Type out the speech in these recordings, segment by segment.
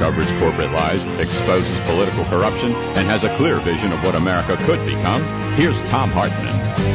uncovers corporate lies, exposes political corruption, and has a clear vision of what America could become. Here's Thom Hartmann.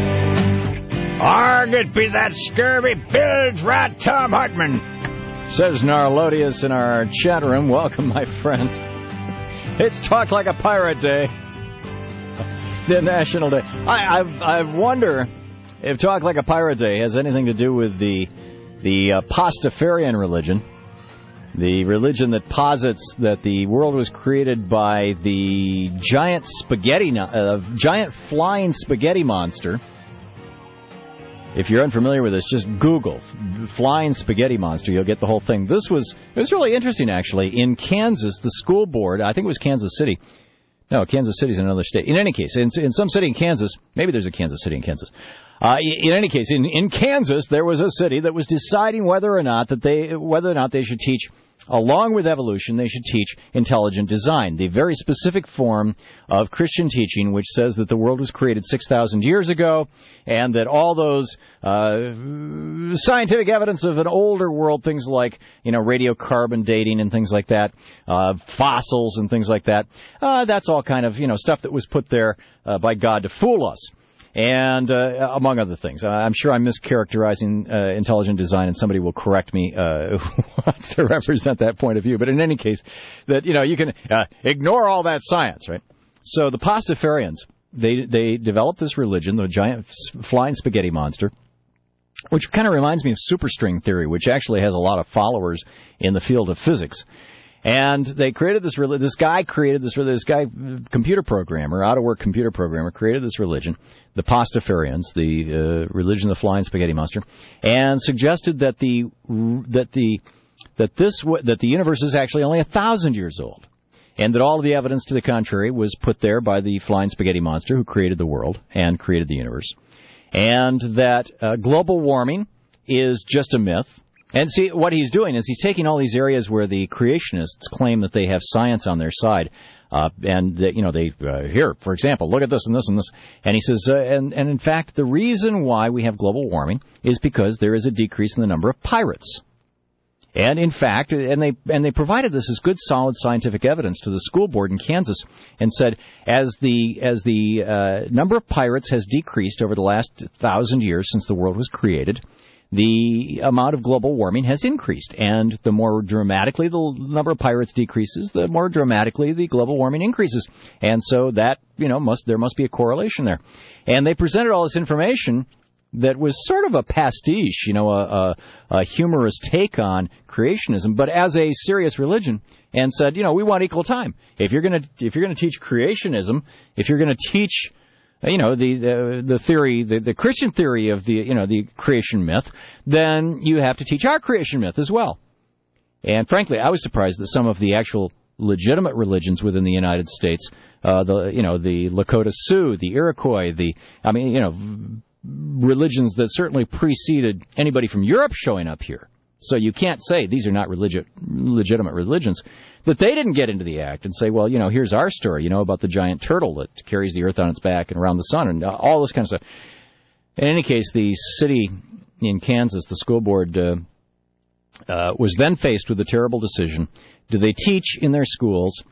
Arg, it be that scurvy bilge rat Thom Hartmann, says Narlodius in our chat room. Welcome, my friends. It's Talk Like a Pirate Day. The National Day. I wonder if Talk Like a Pirate Day has anything to do with the Pastafarian religion, the religion that posits that the world was created by the giant flying spaghetti monster. If you're unfamiliar with this, just Google flying spaghetti monster. You'll get the whole thing. It was really interesting, actually. In Kansas, the school board, I think it was Kansas City. No, Kansas City's in another state. In any case, in some city in Kansas, maybe there's a Kansas City in Kansas. In any case, in Kansas, there was a city that was deciding whether or not they should teach, along with evolution, they should teach intelligent design, the very specific form of Christian teaching which says that the world was created 6,000 years ago, and that all those scientific evidence of an older world, things like radiocarbon dating and things like that, fossils and things like that, that's all kind of stuff that was put there by God to fool us. And among other things, I'm sure I'm mischaracterizing intelligent design, and somebody will correct me who wants to represent that point of view. But in any case, that you can ignore all that science, right? So the Pastafarians, they developed this religion, the giant flying spaghetti monster, which kind of reminds me of superstring theory, which actually has a lot of followers in the field of physics. And they created this computer programmer, out-of-work computer programmer, created this religion, the Pastafarians, the religion of the flying spaghetti monster, and suggested that the universe is actually only 1,000 years old, and that all of the evidence to the contrary was put there by the flying spaghetti monster who created the world and created the universe, and that global warming is just a myth. And see, what he's doing is he's taking all these areas where the creationists claim that they have science on their side, and that, here, for example, look at this and this and this. And he says, and in fact, the reason why we have global warming is because there is a decrease in the number of pirates. And in fact, and they provided this as good, solid scientific evidence to the school board in Kansas, and said, as the number of pirates has decreased over the last 1,000 years since the world was created, the amount of global warming has increased, and the more dramatically the number of pirates decreases, the more dramatically the global warming increases. And so that, there must be a correlation there. And they presented all this information that was sort of a pastiche, a humorous take on creationism, but as a serious religion, and said, we want equal time. If you're going to teach creationism, if you're going to teach the theory, the Christian theory of the creation myth, then you have to teach our creation myth as well. And frankly, I was surprised that some of the actual legitimate religions within the United States, the Lakota Sioux, the Iroquois, religions that certainly preceded anybody from Europe showing up here. So you can't say these are not legitimate religions. That they didn't get into the act and say, well, here's our story, about the giant turtle that carries the earth on its back and around the sun and all this kind of stuff. In any case, the city in Kansas, the school board, was then faced with a terrible decision. Do they teach in their schools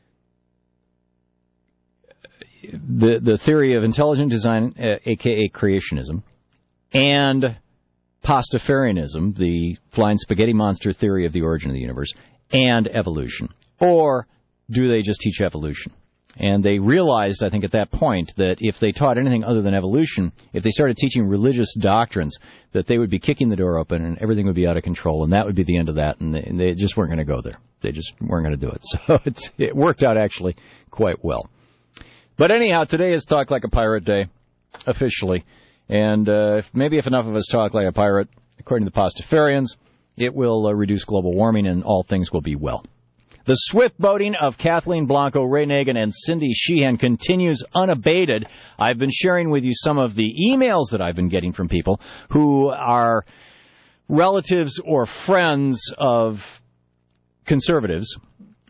the theory of intelligent design, a.k.a. creationism, and Pastafarianism, the flying spaghetti monster theory of the origin of the universe, and evolution? Or do they just teach evolution? And they realized, I think, at that point, that if they taught anything other than evolution, if they started teaching religious doctrines, that they would be kicking the door open and everything would be out of control, and that would be the end of that, and they just weren't going to go there. They just weren't going to do it. So it worked out, actually, quite well. But anyhow, today is Talk Like a Pirate Day, officially. And maybe if enough of us talk like a pirate, according to the Pastafarians, it will reduce global warming and all things will be well. The swift boating of Kathleen Blanco, Ray Nagin, and Cindy Sheehan continues unabated. I've been sharing with you some of the emails that I've been getting from people who are relatives or friends of conservatives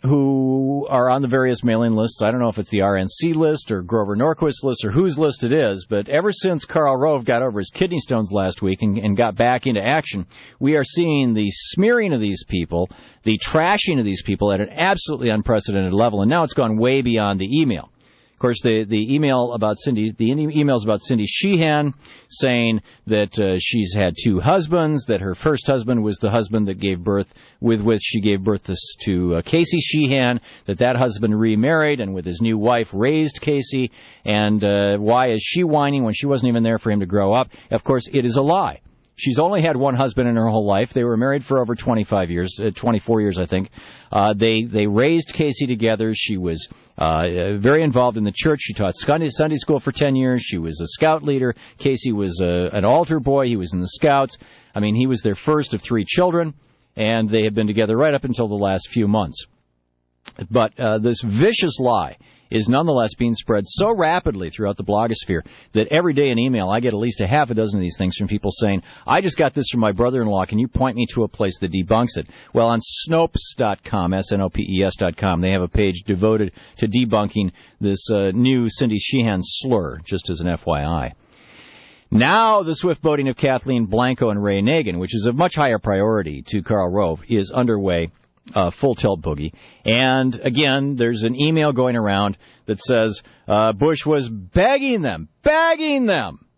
who are on the various mailing lists. I don't know if it's the RNC list or Grover Norquist list or whose list it is, but ever since Karl Rove got over his kidney stones last week and got back into action, we are seeing the smearing of these people, the trashing of these people at an absolutely unprecedented level, and now it's gone way beyond the email. Of course, the emails about Cindy Sheehan saying that she's had two husbands, that her first husband was the husband that gave birth with which she gave birth to Casey Sheehan, that husband remarried and with his new wife raised Casey, and why is she whining when she wasn't even there for him to grow up? Of course, it is a lie. She's only had one husband in her whole life. They were married for over 24 years, I think. They raised Casey together. She was very involved in the church. She taught Sunday school for 10 years. She was a scout leader. Casey was an altar boy. He was in the Scouts. I mean, he was their first of three children, and they had been together right up until the last few months. But this vicious lie is nonetheless being spread so rapidly throughout the blogosphere that every day in email I get at least a half a dozen of these things from people saying, I just got this from my brother-in-law, can you point me to a place that debunks it? Well, on Snopes.com, SNOPES.com, they have a page devoted to debunking this new Cindy Sheehan slur, just as an FYI. Now the swift boating of Kathleen Blanco and Ray Nagin, which is of much higher priority to Karl Rove, is underway. Full tilt boogie. And again, there's an email going around that says Bush was begging them begging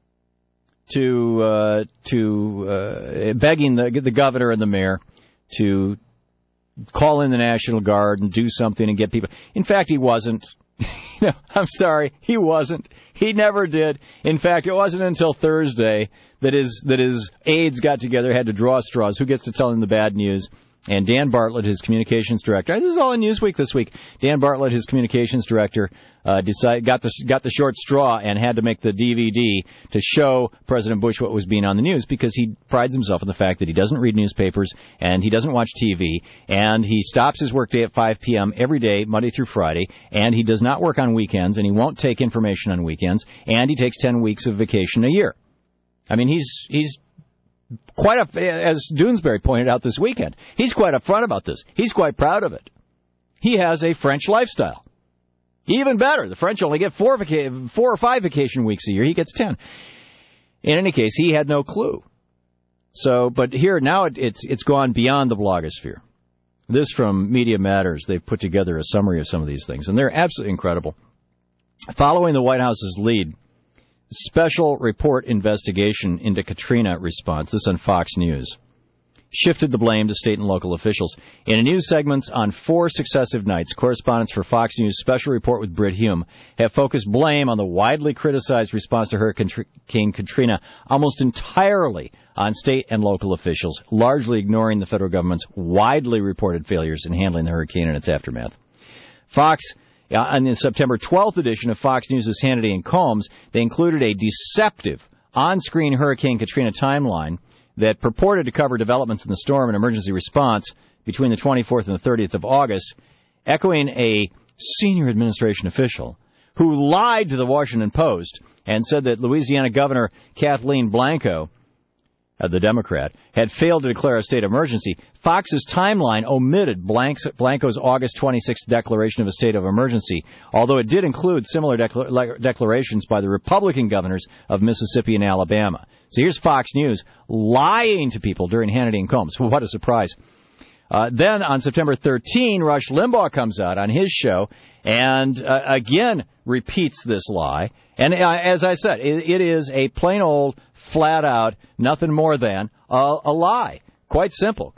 the governor and the mayor to call in the National Guard and do something and get people. In fact, he wasn't. I'm sorry, he wasn't. He never did. In fact, it wasn't until Thursday that his aides got together, had to draw straws. Who gets to tell him the bad news? And Dan Bartlett, his communications director, this is all in Newsweek this week. Dan Bartlett, his communications director, got the short straw and had to make the DVD to show President Bush what was being on the news, because he prides himself on the fact that he doesn't read newspapers and he doesn't watch TV, and he stops his workday at 5 p.m. every day, Monday through Friday, and he does not work on weekends, and he won't take information on weekends, and he takes 10 weeks of vacation a year. I mean, he's quite as Doonesbury pointed out this weekend, he's quite upfront about this. He's quite proud of it. He has a French lifestyle. Even better, the French only get 4 or 5 vacation weeks a year. He gets 10. In any case, he had no clue. So, but here now it's gone beyond the blogosphere. This from Media Matters. They've put together a summary of some of these things, and they're absolutely incredible. Following the White House's lead, special report investigation into Katrina response, this on Fox News, shifted the blame to state and local officials. In a news segments on 4 successive nights, correspondents for Fox News Special Report with Britt Hume have focused blame on the widely criticized response to Hurricane Katrina almost entirely on state and local officials, largely ignoring the federal government's widely reported failures in handling the hurricane and its aftermath. Fox on the September 12th edition of Fox News' Hannity and Combs, they included a deceptive on-screen Hurricane Katrina timeline that purported to cover developments in the storm and emergency response between the 24th and the 30th of August, echoing a senior administration official who lied to the Washington Post and said that Louisiana Governor Kathleen Blanco, the Democrat, had failed to declare a state emergency. Fox's timeline omitted Blanco's August 26th declaration of a state of emergency, although it did include similar declarations by the Republican governors of Mississippi and Alabama. So here's Fox News lying to people during Hannity and Combs. What a surprise. Then on September 13, Rush Limbaugh comes out on his show and again repeats this lie. And as I said, it is a plain old, flat-out, nothing more than a lie. Quite simple.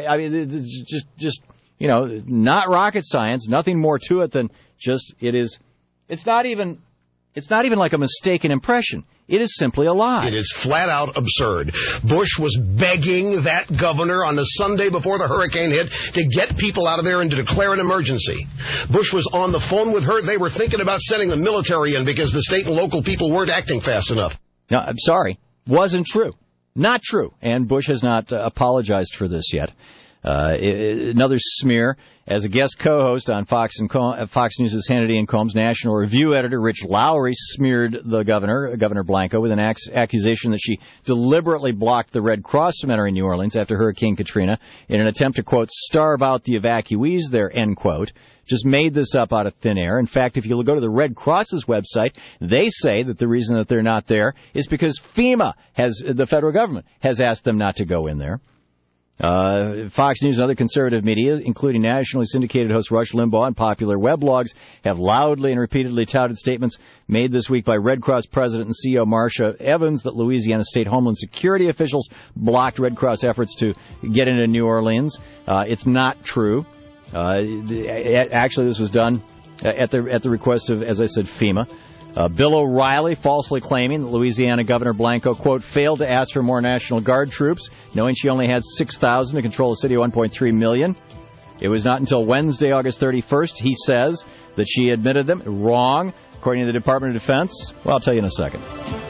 Just not rocket science. Nothing more to it than just it is. It's not even like a mistaken impression. It is simply a lie. It is flat-out absurd. Bush was begging that governor on the Sunday before the hurricane hit to get people out of there and to declare an emergency. Bush was on the phone with her. They were thinking about sending the military in because the state and local people weren't acting fast enough. No, I'm sorry. Wasn't true. Not true. And Bush has not apologized for this yet. Another smear. As a guest co-host on Fox News' Hannity and Combs, National Review editor Rich Lowry smeared the Governor Blanco, with an accusation that she deliberately blocked the Red Cross Center in New Orleans after Hurricane Katrina in an attempt to, quote, starve out the evacuees there, end quote. Just made this up out of thin air. In fact, if you go to the Red Cross's website, they say that the reason that they're not there is because FEMA, the federal government, has asked them not to go in there. Fox News and other conservative media, including nationally syndicated host Rush Limbaugh and popular weblogs, have loudly and repeatedly touted statements made this week by Red Cross President and CEO Marsha Evans that Louisiana State Homeland Security officials blocked Red Cross efforts to get into New Orleans. It's not true. Actually, this was done at the request of, as I said, FEMA. Bill O'Reilly falsely claiming that Louisiana Governor Blanco, quote, failed to ask for more National Guard troops, knowing she only had 6,000 to control a city of 1.3 million. It was not until Wednesday, August 31st, he says, that she admitted them. Wrong, according to the Department of Defense. Well, I'll tell you in a second.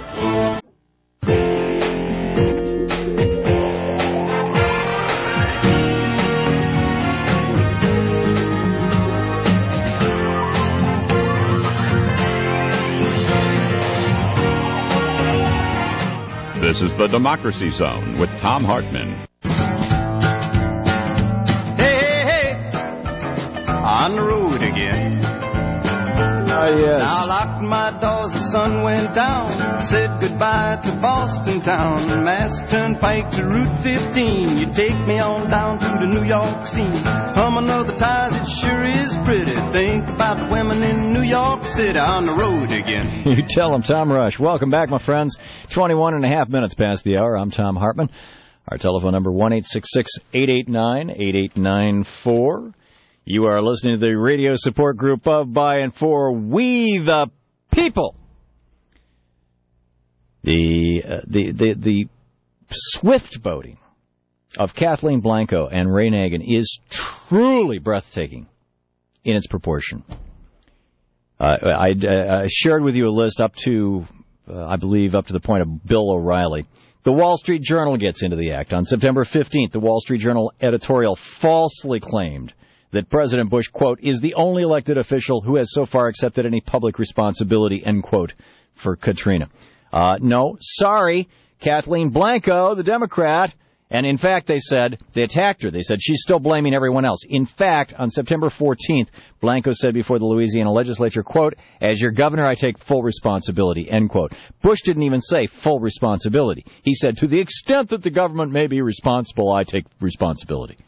This is the Democracy Zone with Thom Hartmann. Hey, hey, hey, on the road again. Yes. Now I locked my doors, the sun went down. Said goodbye to Boston town. Mass Turnpike to Route 15. You take me on down to the New York scene. Humming of the tires, it sure is pretty. Think about the women in New York City on the road again. You tell them, Tom Rush. Welcome back, my friends. 21 and a half minutes past the hour. I'm Thom Hartmann. Our telephone number, 1-866-889-8894. You are listening to the radio support group of, by, and for We the People. The swift voting of Kathleen Blanco and Ray Nagin is truly breathtaking in its proportion. I shared with you a list up to, I believe, up to the point of Bill O'Reilly. The Wall Street Journal gets into the act. On September 15th, the Wall Street Journal editorial falsely claimed that President Bush, quote, is the only elected official who has so far accepted any public responsibility, end quote, for Katrina. No, sorry, Kathleen Blanco, the Democrat. And in fact, they attacked her. They said she's still blaming everyone else. In fact, on September 14th, Blanco said before the Louisiana legislature, quote, as your governor, I take full responsibility, end quote. Bush didn't even say full responsibility. He said, to the extent that the government may be responsible, I take responsibility.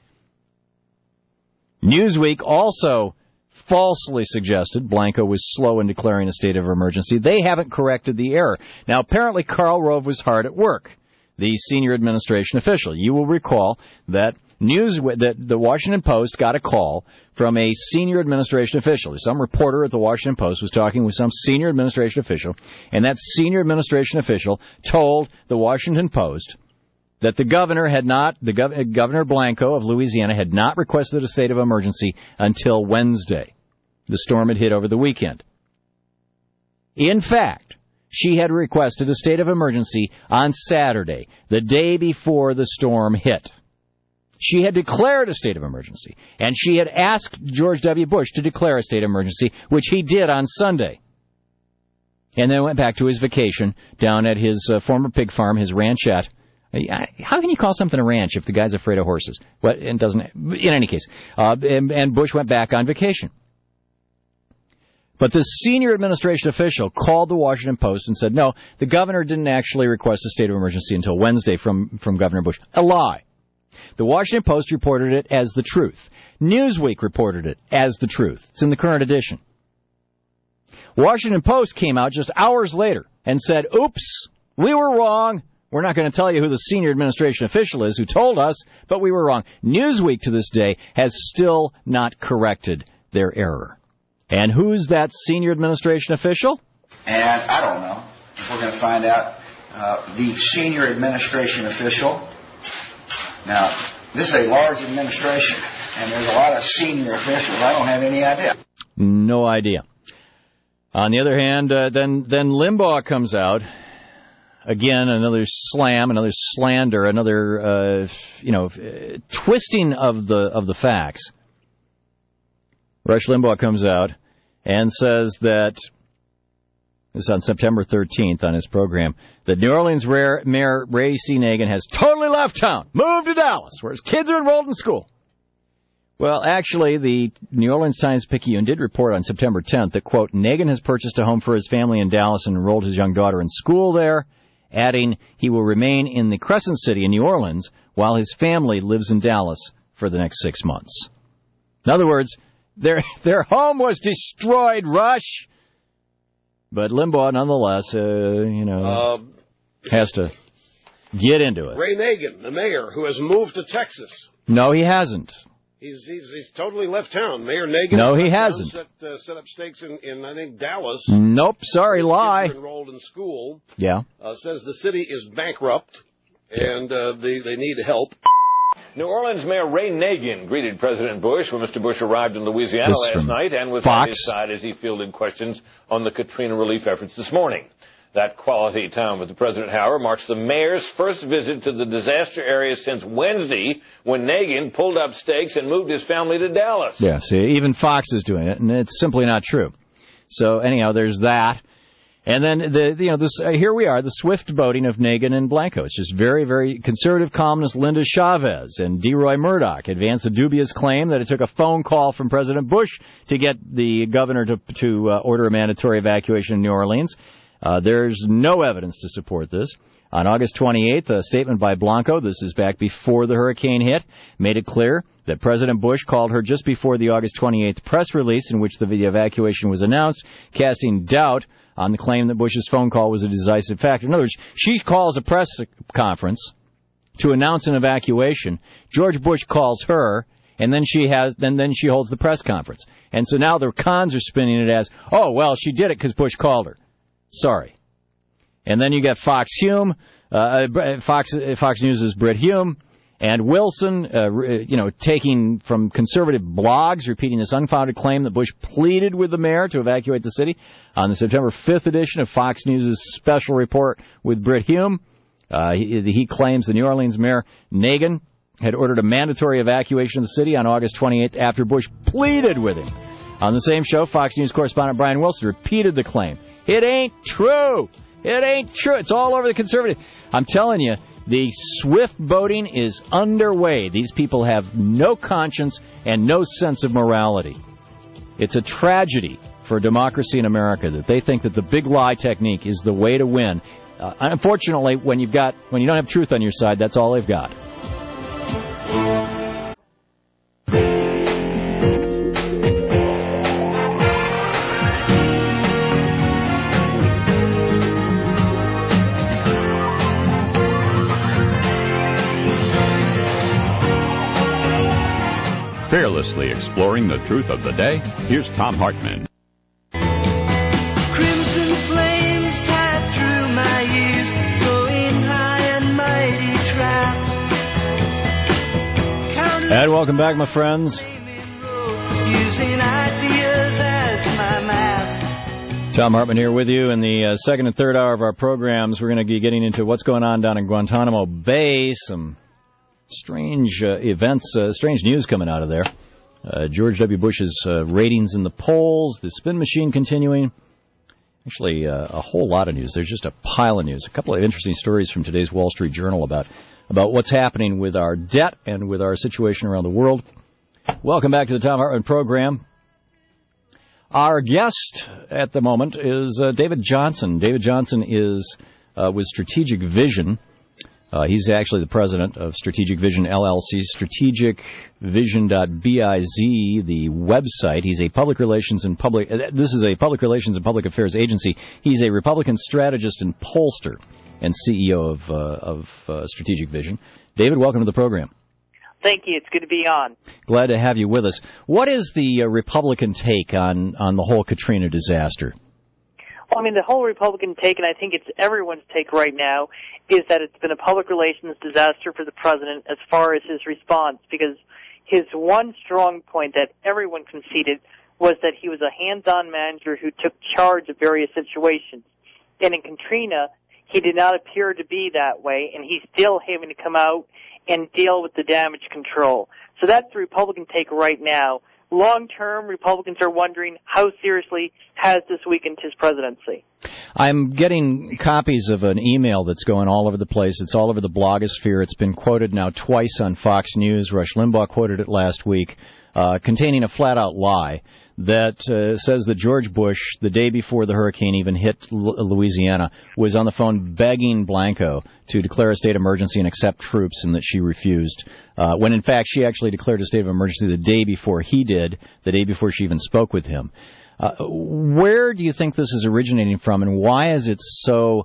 Newsweek also falsely suggested Blanco was slow in declaring a state of emergency. They haven't corrected the error. Now, apparently, Karl Rove was hard at work, the senior administration official. You will recall that the Washington Post got a call from a senior administration official. Some reporter at the Washington Post was talking with some senior administration official, and that senior administration official told the Washington Post that the governor Governor Blanco of Louisiana had not requested a state of emergency until Wednesday. The storm had hit over the weekend. In fact, she had requested a state of emergency on Saturday, the day before the storm hit. She had declared a state of emergency, and she had asked George W. Bush to declare a state of emergency, which he did on Sunday. And then went back to his vacation down at his former pig farm, his ranchette. How can you call something a ranch if the guy's afraid of horses? Well, it doesn't. In any case, and Bush went back on vacation. But the senior administration official called the Washington Post and said, no, the governor didn't actually request a state of emergency until Wednesday from Governor Bush. A lie. The Washington Post reported it as the truth. Newsweek reported it as the truth. It's in the current edition. Washington Post came out just hours later and said, oops, we were wrong. We're not going to tell you who the senior administration official is who told us, but we were wrong. Newsweek to this day has still not corrected their error. And who's that senior administration official? And I don't know if we're going to find out the senior administration official. Now, this is a large administration, and there's a lot of senior officials. I don't have any idea. No idea. On the other hand, then Limbaugh comes out again, another slam, another slander, another, twisting of the facts. Rush Limbaugh comes out and says that, this is on September 13th on his program, that New Orleans Mayor Ray C. Nagin has totally left town, moved to Dallas, where his kids are enrolled in school. Well, actually, the New Orleans Times-Picayune did report on September 10th that, quote, Nagin has purchased a home for his family in Dallas and enrolled his young daughter in school there, adding he will remain in the Crescent City in New Orleans while his family lives in Dallas for the next 6 months. In other words, their home was destroyed, Rush. But Limbaugh, nonetheless, has to get into it. Ray Nagin, the mayor, who has moved to Texas. No, he hasn't. He's totally left town. Mayor Nagin. No, he hasn't. Set up stakes in I think, Dallas. Nope, sorry, lie. Kids are enrolled in school. Yeah. Says the city is bankrupt and they need help. New Orleans Mayor Ray Nagin greeted President Bush when Mr. Bush arrived in Louisiana last night and was on his side as he fielded questions on the Katrina relief efforts this morning. That quality time with the President, however, marks the mayor's first visit to the disaster area since Wednesday when Nagin pulled up stakes and moved his family to Dallas. Yeah, see, even Fox is doing it, and it's simply not true. So, anyhow, there's that. And then, here we are, the swift boating of Nagin and Blanco. It's just very, very conservative columnist Linda Chavez and DeRoy Murdoch advanced a dubious claim that it took a phone call from President Bush to get the governor to order a mandatory evacuation in New Orleans. There's no evidence to support this. On August 28th, a statement by Blanco, this is back before the hurricane hit, made it clear that President Bush called her just before the August 28th press release in which the evacuation was announced, casting doubt on the claim that Bush's phone call was a decisive factor. In other words, she calls a press conference to announce an evacuation. George Bush calls her, and then she holds the press conference. And so now the cons are spinning it as, oh, well, she did it because Bush called her. Sorry. And then you got Fox News' Brit Hume, and Wilson, taking from conservative blogs, repeating this unfounded claim that Bush pleaded with the mayor to evacuate the city. On the September 5th edition of Fox News' special report with Brit Hume, he claims the New Orleans Mayor Nagin had ordered a mandatory evacuation of the city on August 28th after Bush pleaded with him. On the same show, Fox News correspondent Brian Wilson repeated the claim. It ain't true. It ain't true. It's all over the conservative. I'm telling you, the swift boating is underway. These people have no conscience and no sense of morality. It's a tragedy for democracy in America that they think that the big lie technique is the way to win. Unfortunately, when you don't have truth on your side, that's all they've got. Fearlessly exploring the truth of the day, here's Tom Hartman. Crimson flames tied through my ears, going high and mighty trapped. And welcome back, my friends. Using ideas as my map. Tom Hartman here with you in the second and third hour of our programs. We're going to be getting into what's going on down in Guantanamo Bay, some strange events, strange news coming out of there. George W. Bush's ratings in the polls, the spin machine continuing. Actually, a whole lot of news. There's just a pile of news. A couple of interesting stories from today's Wall Street Journal about what's happening with our debt and with our situation around the world. Welcome back to the Tom Hartman program. Our guest at the moment is David Johnson. David Johnson is with Strategic Vision. He's actually the president of Strategic Vision LLC, strategicvision.biz, the website. He's a public relations and public affairs agency. He's a Republican strategist and pollster and CEO of Strategic Vision. David, welcome to the program. Thank you. It's good to be on. Glad to have you with us. What is the Republican take on the whole Katrina disaster? Well, I mean, the whole Republican take, and I think it's everyone's take right now, is that it's been a public relations disaster for the president as far as his response, because his one strong point that everyone conceded was that he was a hands-on manager who took charge of various situations. And in Katrina, He did not appear to be that way, and he's still having to come out and deal with the damage control. So that's the Republican take right now. Long-term, Republicans are wondering how seriously has this weakened his presidency. I'm getting copies of an email that's going all over the place. It's all over the blogosphere. It's been quoted now twice on Fox News. Rush Limbaugh quoted it last week, containing a flat-out lie that says that George Bush, the day before the hurricane even hit Louisiana, was on the phone begging Blanco to declare a state of emergency and accept troops, and that she refused, when in fact she actually declared a state of emergency the day before he did, the day before she even spoke with him. Where do you think this is originating from, and why is it so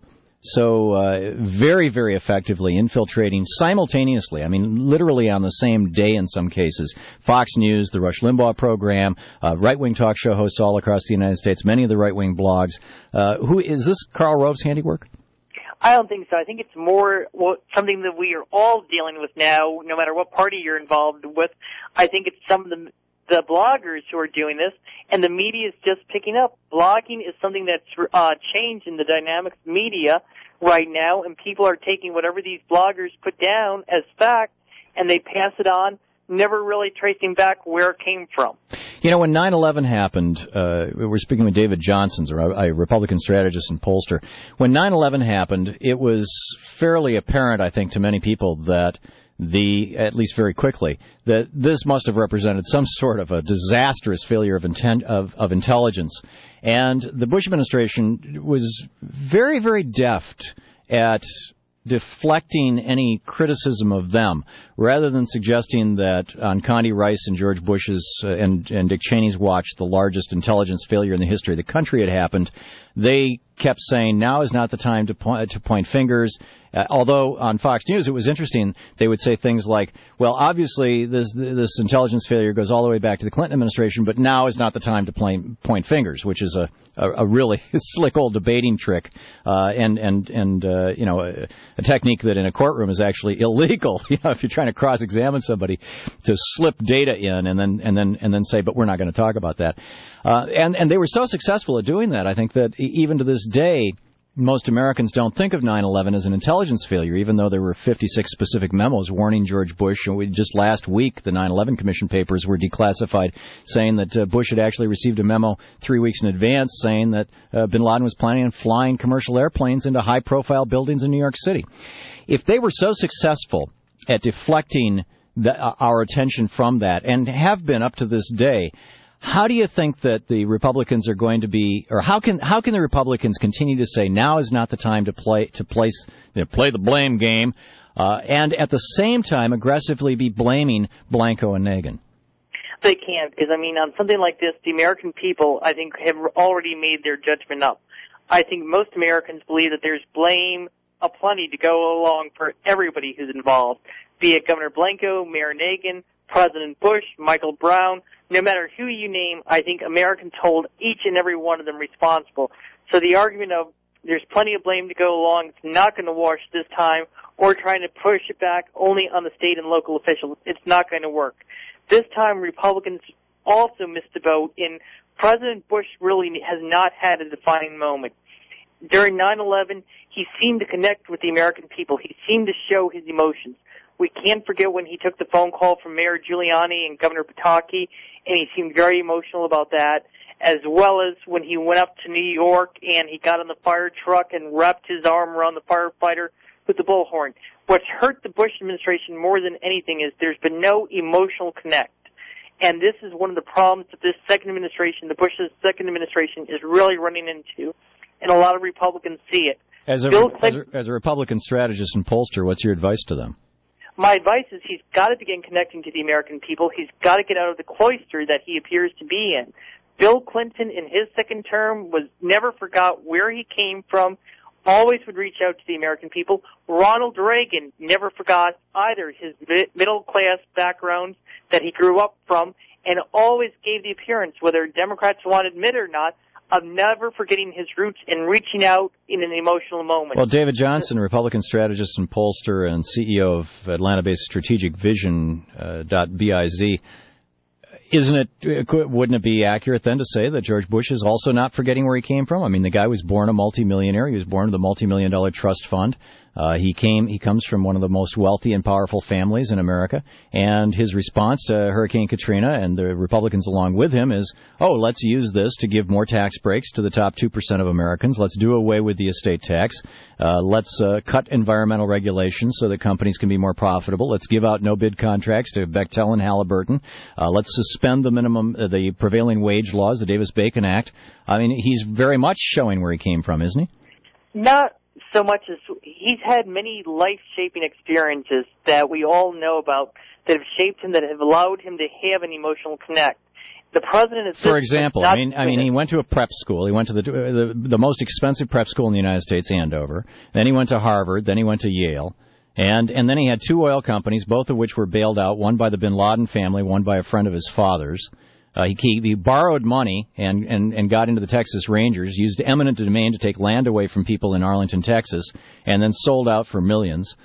very, very effectively infiltrating simultaneously, I mean, literally on the same day in some cases, Fox News, the Rush Limbaugh program, right-wing talk show hosts all across the United States, many of the right-wing blogs. Who is this Karl Rove's handiwork? I don't think so. I think it's more something that we are all dealing with now, no matter what party you're involved with. I think it's some of the bloggers who are doing this, and the media is just picking up. Blogging is something that's changed in the dynamics of media right now, and people are taking whatever these bloggers put down as fact, and they pass it on, never really tracing back where it came from. You know, when 9/11 happened, we're speaking with David Johnson, a Republican strategist and pollster. When 9/11 happened, it was fairly apparent, I think, to many people that at least very quickly, that this must have represented some sort of a disastrous failure of intelligence. And the Bush administration was very, very deft at deflecting any criticism of them, rather than suggesting that on Condi Rice and George Bush's and Dick Cheney's watch, the largest intelligence failure in the history of the country had happened. They kept saying, now is not the time to point fingers. Although on Fox News it was interesting, they would say things like, well, obviously this intelligence failure goes all the way back to the Clinton administration, but now is not the time to point fingers, which is a really slick old debating trick, and a technique that in a courtroom is actually illegal. You know, if you're trying to cross-examine somebody, to slip data in and then say, but we're not going to talk about that. And they were so successful at doing that, I think, that even to this day, most Americans don't think of 9/11 as an intelligence failure, even though there were 56 specific memos warning George Bush. And just last week, the 9/11 Commission papers were declassified, saying that Bush had actually received a memo 3 weeks in advance saying that bin Laden was planning on flying commercial airplanes into high-profile buildings in New York City. If they were so successful at deflecting our attention from that, and have been up to this day, how do you think that the Republicans are going to be, or how can the Republicans continue to say now is not the time to play the blame game, and at the same time aggressively be blaming Blanco and Nagin? They can't, because I mean, on something like this, the American people, I think, have already made their judgment up. I think most Americans believe that there's blame aplenty to go along for everybody who's involved, be it Governor Blanco, Mayor Nagin, President Bush, Michael Brown. No matter who you name, I think Americans hold each and every one of them responsible. So the argument of there's plenty of blame to go along, it's not going to wash this time, or trying to push it back only on the state and local officials, it's not going to work. This time, Republicans also missed the boat, and President Bush really has not had a defining moment. During 9/11, he seemed to connect with the American people. He seemed to show his emotions. We can't forget when he took the phone call from Mayor Giuliani and Governor Pataki, and he seemed very emotional about that, as well as when he went up to New York and he got on the fire truck and wrapped his arm around the firefighter with the bullhorn. What's hurt the Bush administration more than anything is there's been no emotional connect. And this is one of the problems that this second administration, the Bush's second administration, is really running into, and a lot of Republicans see it. As a Republican strategist and pollster, what's your advice to them? My advice is he's got to begin connecting to the American people. He's got to get out of the cloister that he appears to be in. Bill Clinton, in his second term, never forgot where he came from, always would reach out to the American people. Ronald Reagan never forgot either his middle-class background that he grew up from, and always gave the appearance, whether Democrats want to admit it or not, of never forgetting his roots and reaching out in an emotional moment. Well, David Johnson, Republican strategist and pollster and CEO of Atlanta-based Strategic Vision, .biz, Wouldn't it be accurate then to say that George Bush is also not forgetting where he came from? I mean, the guy was born a multimillionaire. He was born with a multimillion-dollar trust fund. He comes from one of the most wealthy and powerful families in America, and his response to Hurricane Katrina and the Republicans along with him is, let's use this to give more tax breaks to the top 2% of Americans. Let's do away with the estate tax. Let's cut environmental regulations so that companies can be more profitable. Let's give out no-bid contracts to Bechtel and Halliburton. Let's suspend the prevailing wage laws, the Davis-Bacon Act. I mean, he's very much showing where he came from, isn't he? Not so much as he's had many life-shaping experiences that we all know about that have shaped him, that have allowed him to have an emotional connect. The president is, for example, I mean, he went to a prep school. He went to the most expensive prep school in the United States, Andover. Then he went to Harvard. Then he went to Yale. And then he had 2 oil companies, both of which were bailed out, one by the bin Laden family, one by a friend of his father's. He borrowed money and got into the Texas Rangers, used eminent domain to take land away from people in Arlington, Texas, and then sold out for millions.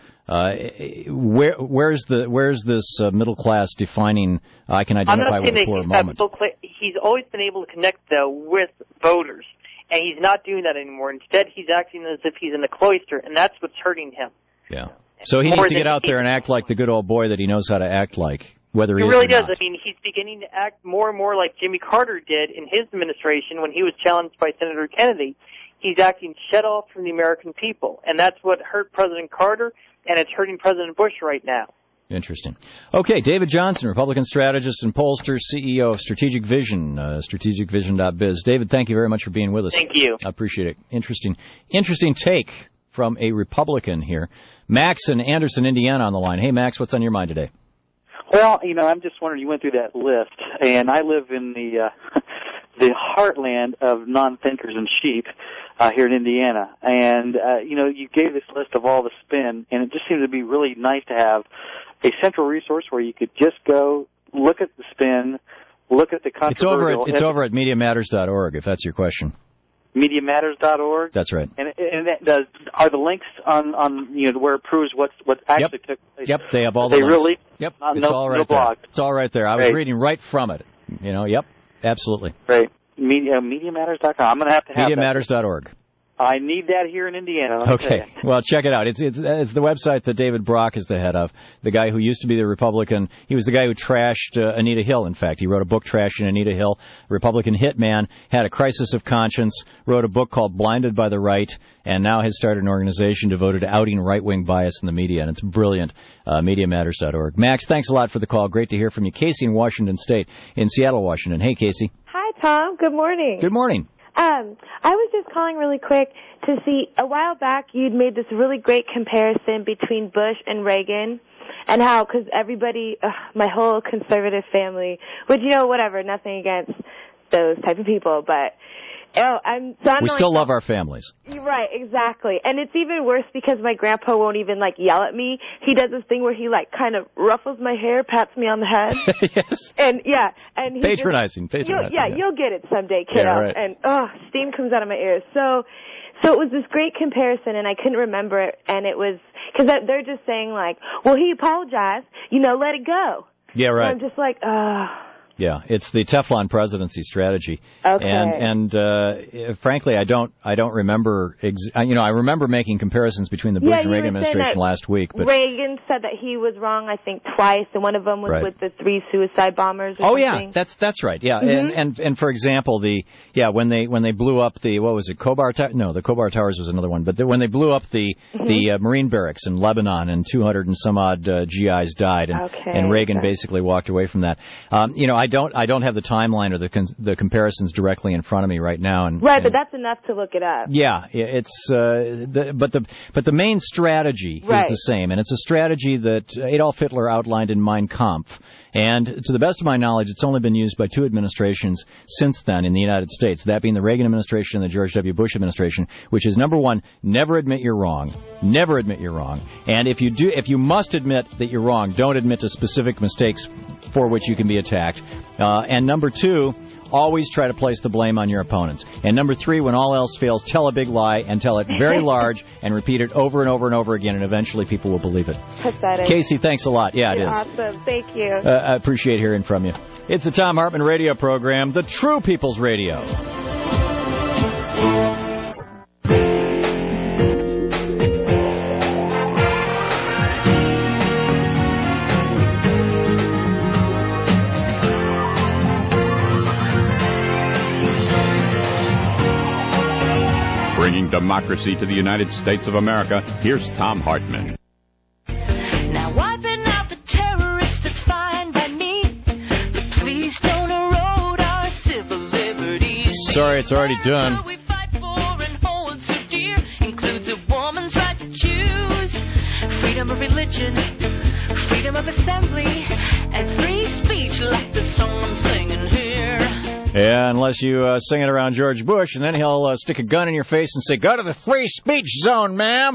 Where's this middle class defining I can identify with a poor moment? He's always been able to connect, though, with voters, and he's not doing that anymore. Instead, he's acting as if he's in the cloister, and that's what's hurting him. Yeah. So he needs to get out there and act like the good old boy that he knows how to act like. Whether he really does. Not. I mean, he's beginning to act more and more like Jimmy Carter did in his administration when he was challenged by Senator Kennedy. He's acting shut off from the American people, and that's what hurt President Carter, and it's hurting President Bush right now. Interesting. Okay, David Johnson, Republican strategist and pollster, CEO of Strategic Vision, strategicvision.biz. David, thank you very much for being with us. Thank you. I appreciate it. Interesting take from a Republican here. Max in Anderson, Indiana on the line. Hey, Max, what's on your mind today? Well, I'm just wondering, you went through that list, and I live in the heartland of non-thinkers and sheep here in Indiana. And, you gave this list of all the spin, and it just seemed to be really nice to have a central resource where you could just go look at the spin, look at the controversial... It's over at MediaMatters.org, if that's your question. MediaMatters.org? That's right. And are the links on where it proves what actually took place? Yep, they have all the links. Really? Yep, it's all right there. It's all right there. I was reading right from it. Yep, absolutely. Great. MediaMatters.com. I'm going to have MediaMatters.org. I need that here in Indiana. Okay. Well, check it out. It's the website that David Brock is the head of, the guy who used to be the Republican. He was the guy who trashed Anita Hill, in fact. He wrote a book trashing Anita Hill. Republican hitman, had a crisis of conscience, wrote a book called Blinded by the Right, and now has started an organization devoted to outing right-wing bias in the media, and it's brilliant. MediaMatters.org. Max, thanks a lot for the call. Great to hear from you. Casey in Washington State, in Seattle, Washington. Hey, Casey. Hi, Tom. Good morning. Good morning. I was just calling really quick to see, a while back you'd made this really great comparison between Bush and Reagan and how, because everybody, my whole conservative family, which, whatever, nothing against those type of people, but... we still love our families. Right, exactly. And it's even worse because my grandpa won't even, yell at me. He does this thing where he, kind of ruffles my hair, pats me on the head. Yes. And, and he patronizing. You'll get it someday, kiddo. Yeah, right. And, steam comes out of my ears. So it was this great comparison, and I couldn't remember it, and it was, because they're just saying, well, he apologized, let it go. Yeah, right. And I'm just Yeah, it's the Teflon presidency strategy. Okay. And frankly, I don't remember. I remember making comparisons between the Bush and Reagan administration last week. But Reagan said that he was wrong, I think, twice, and one of them was with the 3 suicide bombers. Or something. Yeah, that's right. Yeah, mm-hmm. and for example, when they blew up the Khobar Tower? No, the Khobar Towers was another one. But when they blew up the Marine barracks in Lebanon and 200 and some odd GIs died, and Reagan basically walked away from that. I don't have the timeline or the comparisons directly in front of me right now. But that's enough to look it up. Yeah, it's but the main strategy is the same, and it's a strategy that Adolf Hitler outlined in Mein Kampf. And to the best of my knowledge, it's only been used by 2 administrations since then in the United States, that being the Reagan administration and the George W. Bush administration, which is, number one, never admit you're wrong. Never admit you're wrong. And if you must admit that you're wrong, don't admit to specific mistakes for which you can be attacked. And number 2, always try to place the blame on your opponents. And number 3, when all else fails, tell a big lie and tell it very large and repeat it over and over and over again, and eventually people will believe it. Pathetic. Casey, thanks a lot. Yeah, it is. Awesome. Thank you. I appreciate hearing from you. It's the Thom Hartmann radio program, the True People's Radio. Bringing democracy to the United States of America, here's Thom Hartmann. Now wiping out the terrorists, that's fine by me, but please don't erode our civil liberties. Sorry, it's already done. We fight for and hold so dear includes a woman's right to choose, freedom of religion, freedom of assembly, and free speech like the song I'm singing here. Yeah, unless you sing it around George Bush, and then he'll stick a gun in your face and say, "Go to the free speech zone, ma'am."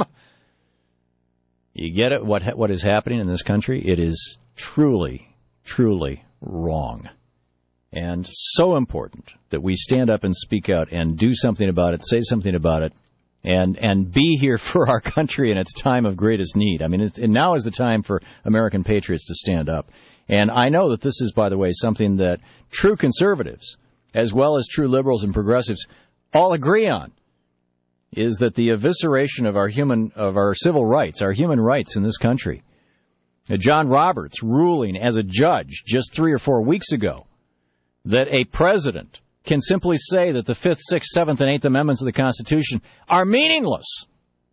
You get it? What is happening in this country? It is truly, truly wrong. And so important that we stand up and speak out and do something about it, say something about it, and be here for our country in its time of greatest need. I mean, now is the time for American patriots to stand up. And I know that this is, by the way, something that true conservatives, as well as true liberals and progressives, all agree on, is that the evisceration of our civil rights, our human rights in this country. John Roberts ruling as a judge just 3 or 4 weeks ago that a president can simply say that the 5th, 6th, 7th, and 8th Amendments of the Constitution are meaningless,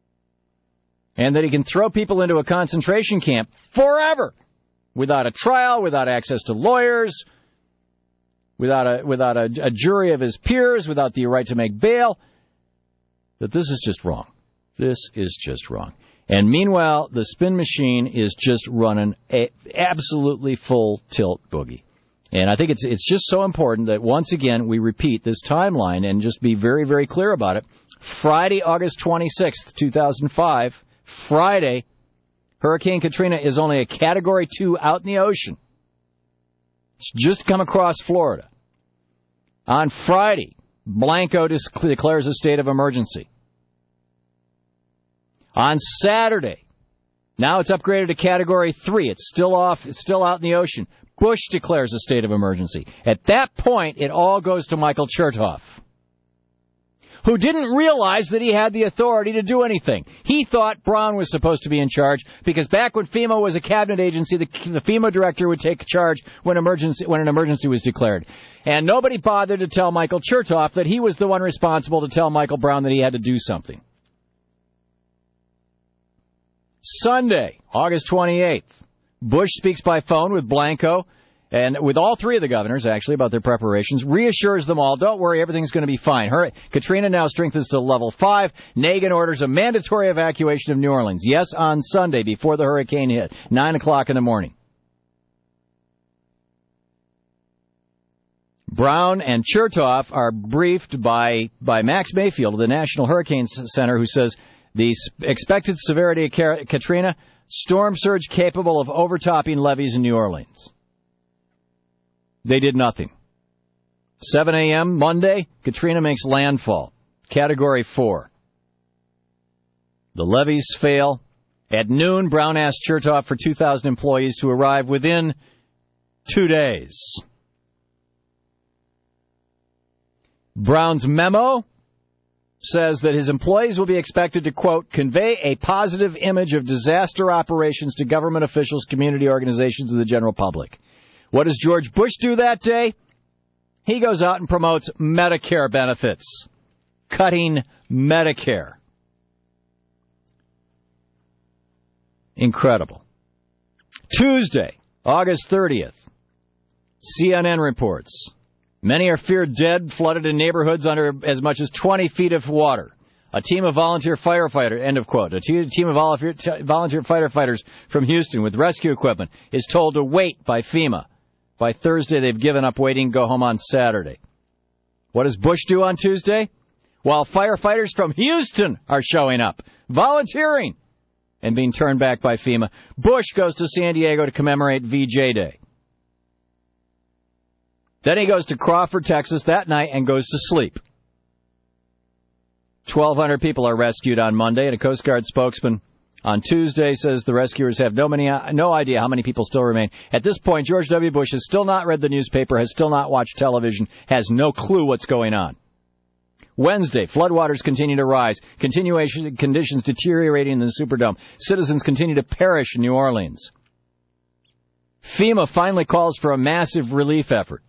and that he can throw people into a concentration camp forever without a trial, without access to lawyers, without a jury of his peers, without the right to make bail, that this is just wrong. This is just wrong. And meanwhile, the spin machine is just running a absolutely full tilt boogie. And I think it's just so important that once again we repeat this timeline and just be very, very clear about it. Friday, August 26th, 2005, Friday, Hurricane Katrina is only a Category 2 out in the ocean. It's just come across Florida. On Friday, Blanco declares a state of emergency. On Saturday, now it's upgraded to Category 3. It's still out in the ocean. Bush declares a state of emergency. At that point, it all goes to Michael Chertoff, who didn't realize that he had the authority to do anything. He thought Brown was supposed to be in charge because back when FEMA was a cabinet agency, the FEMA director would take charge when an emergency was declared. And nobody bothered to tell Michael Chertoff that he was the one responsible to tell Michael Brown that he had to do something. Sunday, August 28th, Bush speaks by phone with Blanco and with all 3 of the governors, actually, about their preparations, reassures them all, don't worry, everything's going to be fine. Katrina now strengthens to level 5. Nagin orders a mandatory evacuation of New Orleans. Yes, on Sunday, before the hurricane hit, 9 o'clock in the morning. Brown and Chertoff are briefed by Max Mayfield of the National Hurricane Center, who says the expected severity of Katrina, storm surge capable of overtopping levees in New Orleans. They did nothing. 7 a.m. Monday, Katrina makes landfall. Category 4. The levees fail. At noon, Brown asked Chertoff for 2,000 employees to arrive within 2 days. Brown's memo says that his employees will be expected to, quote, convey a positive image of disaster operations to government officials, community organizations, and the general public. What does George Bush do that day? He goes out and promotes Medicare benefits, cutting Medicare. Incredible. Tuesday, August 30th, CNN reports many are feared dead, flooded in neighborhoods under as much as 20 feet of water. A team of volunteer firefighters, end of quote, a team of volunteer firefighters from Houston with rescue equipment is told to wait by FEMA. By Thursday, they've given up waiting, go home on Saturday. What does Bush do on Tuesday? While firefighters from Houston are showing up, volunteering, and being turned back by FEMA, Bush goes to San Diego to commemorate VJ Day. Then he goes to Crawford, Texas that night and goes to sleep. 1,200 people are rescued on Monday, and a Coast Guard spokesman on Tuesday says the rescuers have no idea how many people still remain. At this point, George W. Bush has still not read the newspaper, has still not watched television, has no clue what's going on. Wednesday, floodwaters continue to rise. Continuation conditions deteriorating in the Superdome. Citizens continue to perish in New Orleans. FEMA finally calls for a massive relief effort.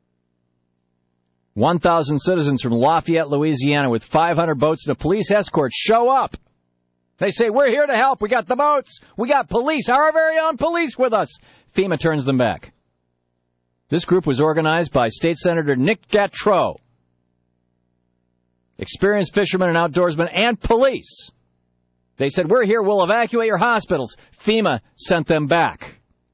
1,000 citizens from Lafayette, Louisiana, with 500 boats and a police escort show up. They say, we're here to help. We got the boats. We got police, our very own police with us. FEMA turns them back. This group was organized by State Senator Nick Gattro, experienced fishermen and outdoorsmen, and police. They said, we're here. We'll evacuate your hospitals. FEMA sent them back.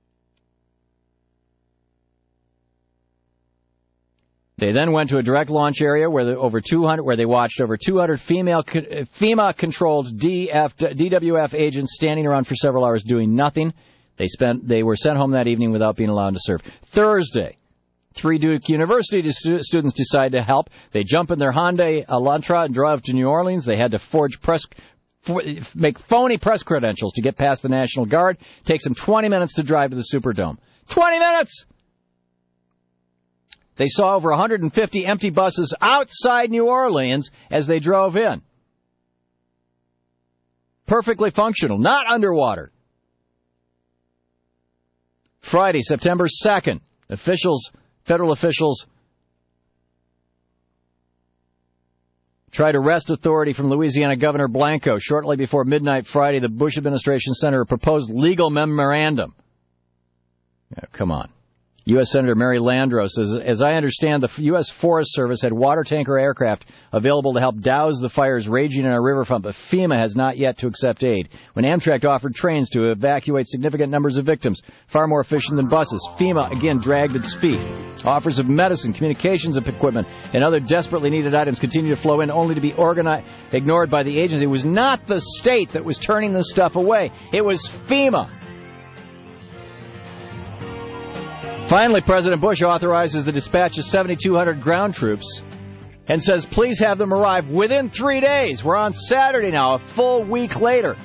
They then went to a direct launch area where they watched over 200 FEMA-controlled DWF agents standing around for several hours doing nothing. They were sent home that evening without being allowed to serve. Thursday, 3 Duke University students decided to help. They jump in their Hyundai Elantra and drive to New Orleans. They had to make phony press credentials to get past the National Guard. It takes them 20 minutes to drive to the Superdome. 20 minutes! They saw over 150 empty buses outside New Orleans as they drove in. Perfectly functional, not underwater. Friday, September 2nd, federal officials tried to wrest authority from Louisiana Governor Blanco. Shortly before midnight Friday, the Bush administration sent a proposed legal memorandum. Yeah, come on. U.S. Senator Mary Landrieu says, as I understand, the U.S. Forest Service had water tanker aircraft available to help douse the fires raging in our riverfront, but FEMA has not yet to accept aid. When Amtrak offered trains to evacuate significant numbers of victims, far more efficient than buses, FEMA again dragged its feet. Offers of medicine, communications equipment, and other desperately needed items continue to flow in, only to be ignored by the agency. It was not the state that was turning this stuff away. It was FEMA. Finally, President Bush authorizes the dispatch of 7,200 ground troops and says, please have them arrive within 3 days. We're on Saturday now, a full week later.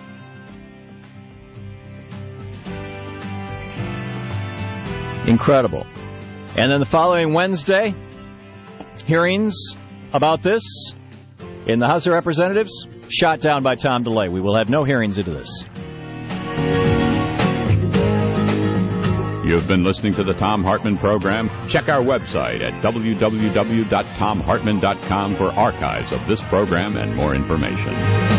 Incredible. And then the following Wednesday, hearings about this in the House of Representatives, shot down by Tom DeLay. We will have no hearings into this. You've been listening to the Thom Hartmann Program. Check our website at www.thomhartmann.com for archives of this program and more information.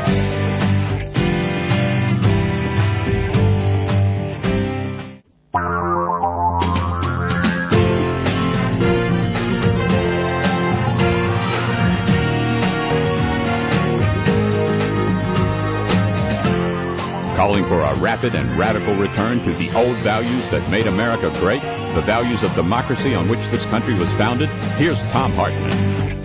Calling for a rapid and radical return to the old values that made America great, the values of democracy on which this country was founded. Here's Thom Hartmann.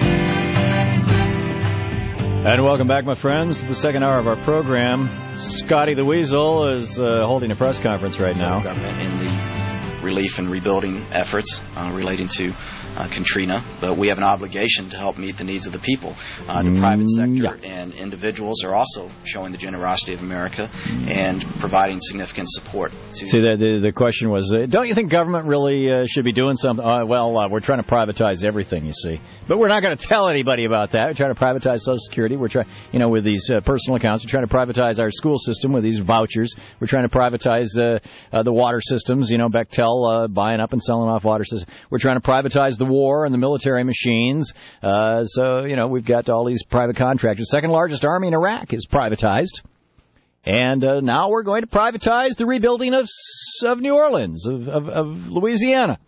And welcome back, my friends, to the second hour of our program. Scotty the Weasel is holding a press conference right now. Government in the relief and rebuilding efforts relating to Katrina, but we have an obligation to help meet the needs of the people. The private sector and individuals are also showing the generosity of America and providing significant support. See, the question was, don't you think government really should be doing something? We're trying to privatize everything, you see. But we're not going to tell anybody about that. We're trying to privatize Social Security. We're trying, with these personal accounts. We're trying to privatize our school system with these vouchers. We're trying to privatize the water systems, Bechtel buying up and selling off water systems. We're trying to privatize the war and the military machines. We've got all these private contractors. Second largest army in Iraq is privatized. And now we're going to privatize the rebuilding of New Orleans, of Louisiana.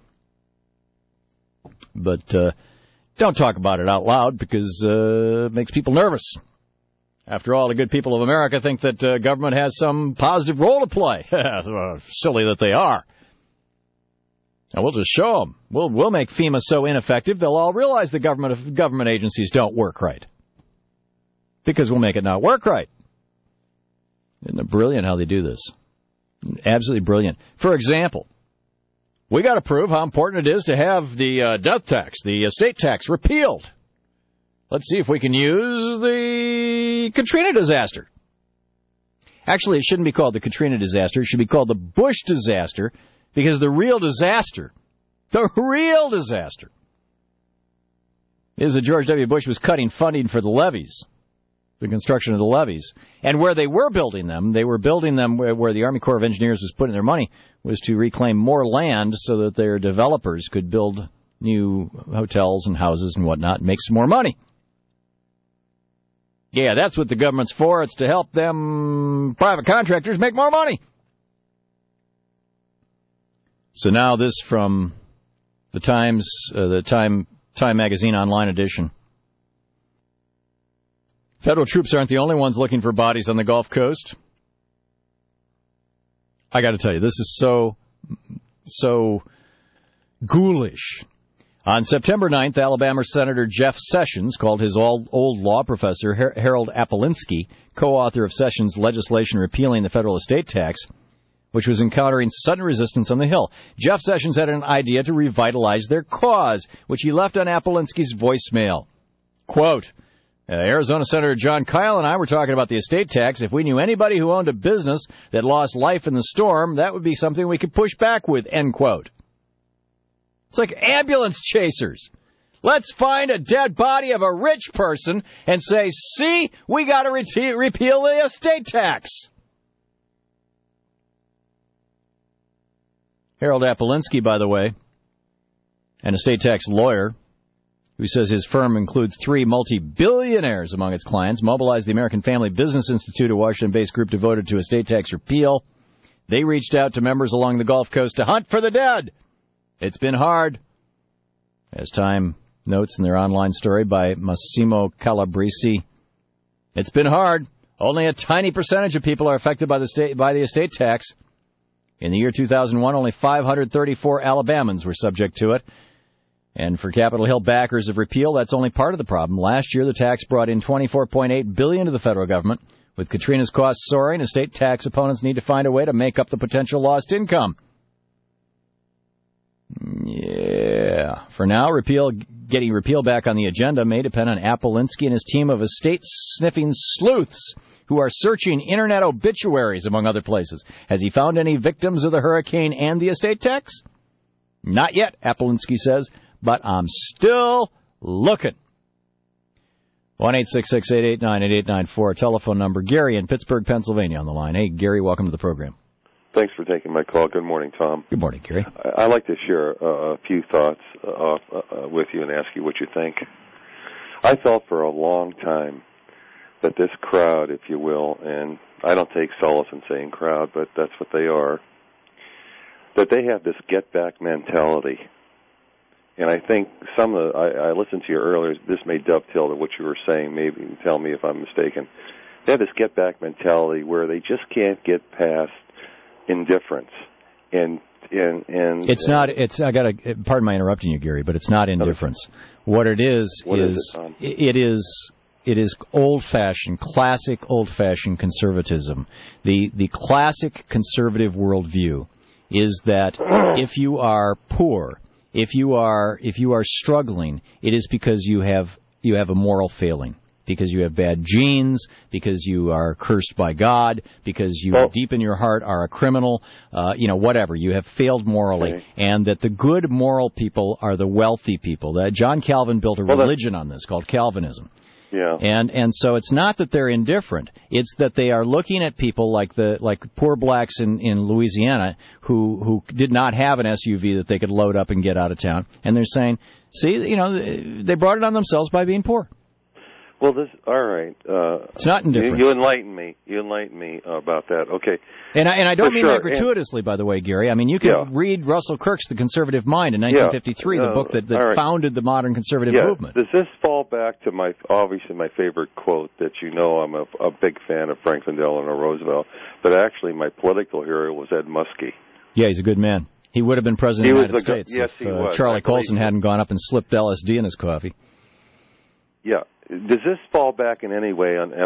But don't talk about it out loud because it makes people nervous. After all, the good people of America think that government has some positive role to play. Silly that they are. And we'll just show them. We'll make FEMA so ineffective, they'll all realize the government agencies don't work right. Because we'll make it not work right. Isn't it brilliant how they do this? Absolutely brilliant. For example, We got to prove how important it is to have the death tax, the estate tax, repealed. Let's see if we can use the Katrina disaster. Actually, it shouldn't be called the Katrina disaster. It should be called the Bush disaster, because the real disaster is that George W. Bush was cutting funding for the levees, the construction of the levees. And where they were building them where the Army Corps of Engineers was putting their money, was to reclaim more land so that their developers could build new hotels and houses and whatnot and make some more money. Yeah, that's what the government's for. It's to help them private contractors make more money. So now this from the Time Magazine online edition. Federal troops aren't the only ones looking for bodies on the Gulf Coast. I got to tell you, this is so ghoulish. On September 9th, Alabama Senator Jeff Sessions called his old law professor, Harold Apolinsky, co-author of Sessions' legislation repealing the federal estate tax, which was encountering sudden resistance on the Hill. Jeff Sessions had an idea to revitalize their cause, which he left on Apolinsky's voicemail. Quote, Arizona Senator John Kyle and I were talking about the estate tax. If we knew anybody who owned a business that lost life in the storm, that would be something we could push back with, end quote. It's like ambulance chasers. Let's find a dead body of a rich person and say, see, we got to repeal the estate tax. Harold Apolinsky, by the way, an estate tax lawyer, who says his firm includes 3 multi-billionaires among its clients, mobilized the American Family Business Institute, a Washington-based group devoted to estate tax repeal. They reached out to members along the Gulf Coast to hunt for the dead. It's been hard, as Time notes in their online story by Massimo Calabresi. It's been hard. Only a tiny percentage of people are affected by the estate tax. In the year 2001, only 534 Alabamans were subject to it. And for Capitol Hill backers of repeal, that's only part of the problem. Last year, the tax brought in $24.8 billion to the federal government. With Katrina's costs soaring, estate tax opponents need to find a way to make up the potential lost income. Yeah. For now, getting repeal back on the agenda may depend on Apolinsky and his team of estate-sniffing sleuths who are searching Internet obituaries, among other places. Has he found any victims of the hurricane and the estate tax? Not yet, Apolinsky says, but I'm still looking. 1-866-889-8894, telephone number. Gary in Pittsburgh, Pennsylvania on the line. Hey, Gary, welcome to the program. Thanks for taking my call. Good morning, Tom. Good morning, Gary. I'd like to share a few thoughts with you and ask you what you think. I felt for a long time that this crowd, if you will, and I don't take solace in saying crowd, but that's what they are, that they have this get-back mentality. And I think I listened to you earlier, this may dovetail to what you were saying, maybe tell me if I'm mistaken. They have this get-back mentality where they just can't get past indifference. And it's not, I gotta, pardon my interrupting you, Gary, but it's not indifference. What it is, it is old-fashioned, classic old-fashioned conservatism. The classic conservative worldview is that if you are poor, if you are struggling, it is because you have a moral failing, because you have bad genes, because you are cursed by God, because you deep in your heart are a criminal, whatever. You have failed morally, okay. And that the good moral people are the wealthy people. That John Calvin built a religion on this called Calvinism. Yeah. And so it's not that they're indifferent. It's that they are looking at people like poor blacks in Louisiana who did not have an SUV that they could load up and get out of town. And they're saying, see, they brought it on themselves by being poor. Well, all right. It's not indifference. You enlighten me. You enlighten me about that. Okay. And I don't mean that gratuitously, by the way, Gary. I mean, you can read Russell Kirk's The Conservative Mind in 1953, the book that founded the modern conservative movement. Does this fall back to obviously my favorite quote that I'm a big fan of Franklin Delano Roosevelt, but actually my political hero was Ed Muskie. Yeah, he's a good man. He would have been president of the United States if Charlie Colson hadn't gone up and slipped LSD in his coffee. Yeah. Does this fall back in any way on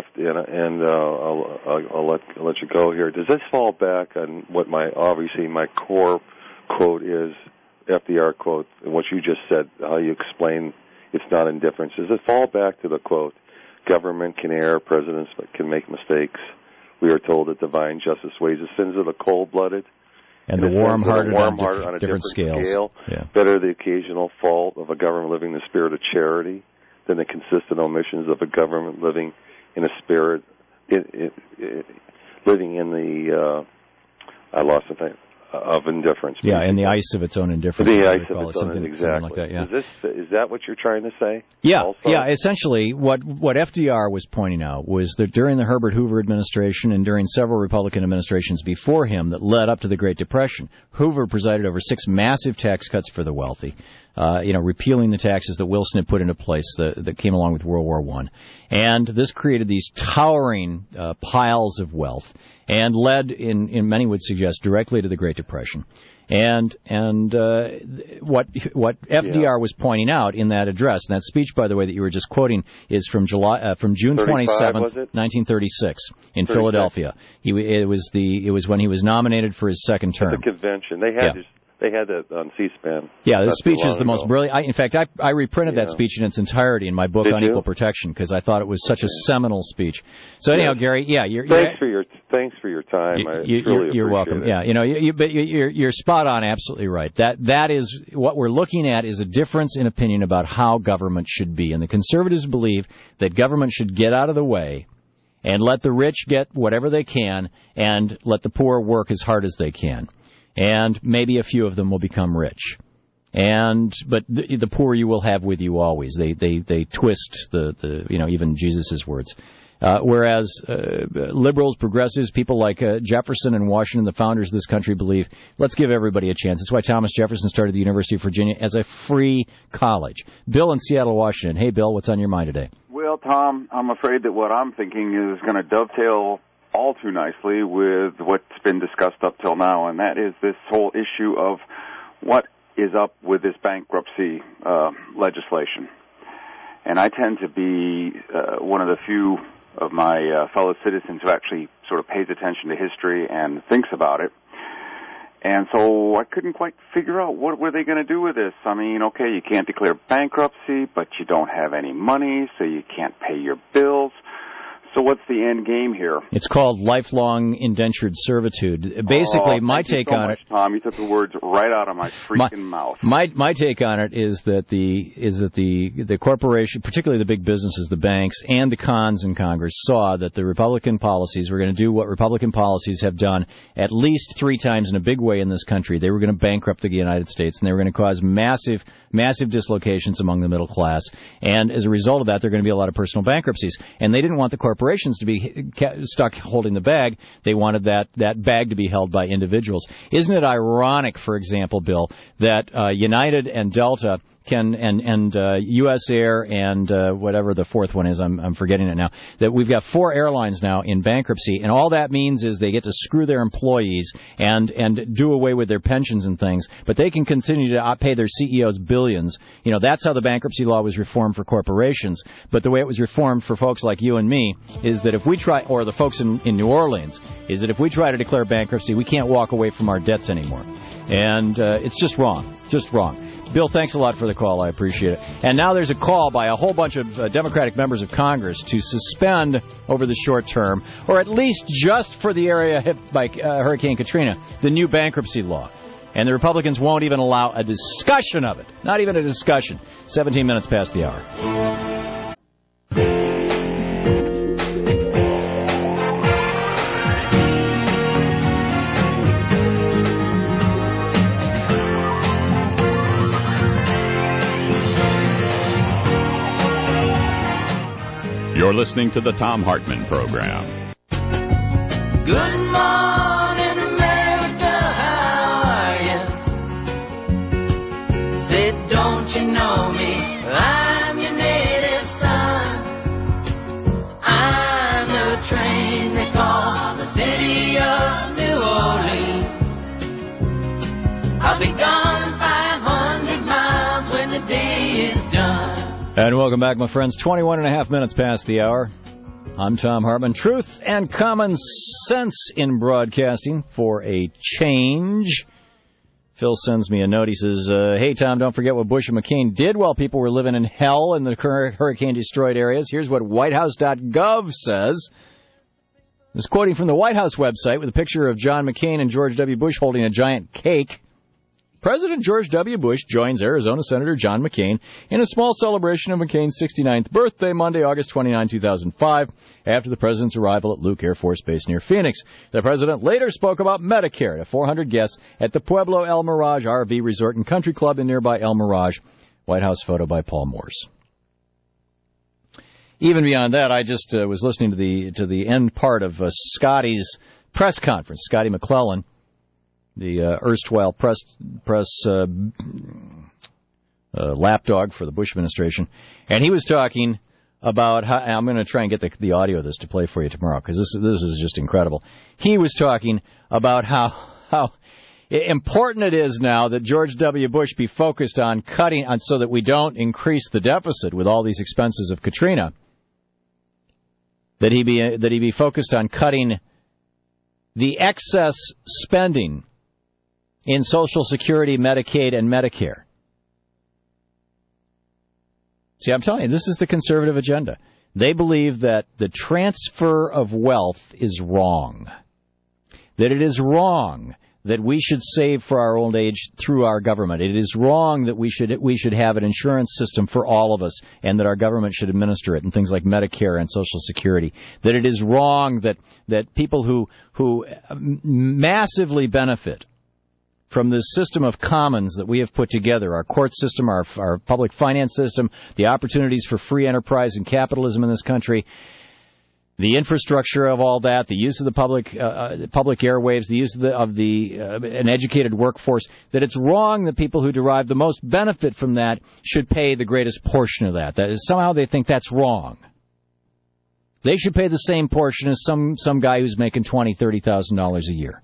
I'll let you go here. Does this fall back on what my core quote is FDR quote and what you just said, how you explain it's not indifference, does it fall back to the quote, government can err, presidents can make mistakes. We are told that divine justice weighs the sins of the cold-blooded and the warm-hearted on a different scales. Scale. Yeah. Better the occasional fault of a government living in the spirit of charity than the consistent omissions of a government living in a spirit, living in the, I lost the thing, of indifference. Yeah, in the ice of its own indifference. The ice of its own, exactly. Like that, yeah. Is that what you're trying to say? Yeah, also? Yeah. Essentially, what FDR was pointing out was that during the Herbert Hoover administration and during several Republican administrations before him that led up to the Great Depression, Hoover presided over 6 massive tax cuts for the wealthy. Repealing the taxes that Wilson had put into place that came along with World War I. And this created these towering piles of wealth and led, in many would suggest, directly to the Great Depression. And what FDR was pointing out in that address, and that speech, by the way, that you were just quoting, is from June 27th, 1936, in Philadelphia. It was when he was nominated for his second term. At the convention, they had that on C-SPAN. Yeah, this speech is the most brilliant. In fact, I reprinted that speech in its entirety in my book on equal protection because I thought it was such a seminal speech. So anyhow, Gary, thanks for your time. You're welcome. It. Yeah, you're spot on, absolutely right. That is what we're looking at is a difference in opinion about how government should be, and the conservatives believe that government should get out of the way and let the rich get whatever they can and let the poor work as hard as they can. And maybe a few of them will become rich. But the poor you will have with you always. They twist even Jesus' words. Whereas liberals, progressives, people like Jefferson and Washington, the founders of this country, believe, let's give everybody a chance. That's why Thomas Jefferson started the University of Virginia as a free college. Bill in Seattle, Washington. Hey, Bill, what's on your mind today? Well, Tom, I'm afraid that what I'm thinking is going to dovetail all too nicely with what's been discussed up till now, and that is this whole issue of what is up with this bankruptcy legislation. And I tend to be one of the few of my fellow citizens who actually sort of pays attention to history and thinks about it. And so I couldn't quite figure out what were they going to do with this. I mean, okay, you can't declare bankruptcy, but you don't have any money, so you can't pay your bills. So what's the end game here? It's called lifelong indentured servitude. Basically, my take on it, Tom, you took the words right out of my freaking mouth. My take on it is that the corporation, particularly the big businesses, the banks, and the cons in Congress saw that the Republican policies were going to do what Republican policies have done at least 3 times in a big way in this country. They were going to bankrupt the United States, and they were going to cause massive dislocations among the middle class. And as a result of that, there are going to be a lot of personal bankruptcies. And they didn't want the corporations to be stuck holding the bag. They wanted that bag to be held by individuals. Isn't it ironic, for example, Bill, that United and Delta and U.S. Air and whatever the fourth one is, I'm forgetting it now, that we've got 4 airlines now in bankruptcy, and all that means is they get to screw their employees and do away with their pensions and things, but they can continue to pay their CEOs billions. That's how the bankruptcy law was reformed for corporations, but the way it was reformed for folks like you and me is that if we try, or the folks in New Orleans, is that if we try to declare bankruptcy, we can't walk away from our debts anymore. And it's just wrong. Bill, thanks a lot for the call. I appreciate it. And now there's a call by a whole bunch of Democratic members of Congress to suspend over the short term, or at least just for the area hit by Hurricane Katrina, the new bankruptcy law. And the Republicans won't even allow a discussion of it. Not even a discussion. 17 minutes past the hour. You're listening to the Thom Hartmann Program. Good morning, America, how are you? Said, don't you know me? I'm your native son. I'm the train they call the city of New Orleans. I'll be gone 500 miles when the day is done. And welcome back, my friends. 21 and a half minutes past the hour. I'm Thom Hartmann. Truth and common sense in broadcasting for a change. Phil sends me a note. He says, hey, Tom, don't forget what Bush and McCain did while people were living in hell in the current hurricane-destroyed areas. Here's what whitehouse.gov says. It's quoting from the White House website with a picture of John McCain and George W. Bush holding a giant cake. President George W. Bush joins Arizona Senator John McCain in a small celebration of McCain's 69th birthday, Monday, August 29, 2005, after the president's arrival at Luke Air Force Base near Phoenix. The president later spoke about Medicare to 400 guests at the Pueblo El Mirage RV Resort and Country Club in nearby El Mirage. White House photo by Paul Morse. Even beyond that, I just was listening to the end part of Scotty's press conference, Scotty McClellan, the erstwhile press lapdog for the Bush administration, and he was talking about how, I'm going to try and get the audio of this to play for you tomorrow, because this is just incredible. He was talking about how important it is now that George W. Bush be focused on cutting, so that we don't increase the deficit with all these expenses of Katrina, that he be focused on cutting the excess spending in Social Security, Medicaid, and Medicare. See, I'm telling you, this is the conservative agenda. They believe that the transfer of wealth is wrong, that it is wrong that we should save for our old age through our government. It is wrong that we should have an insurance system for all of us, and that our government should administer it, and things like Medicare and Social Security. That it is wrong that people who massively benefit from this system of commons that we have put together, our court system, our public finance system, the opportunities for free enterprise and capitalism in this country, the infrastructure of all that, the use of the public airwaves, the use of an educated workforce, that it's wrong that people who derive the most benefit from that should pay the greatest portion of that. That is, somehow they think that's wrong. They should pay the same portion as some guy who's making $20,000, $30,000 a year.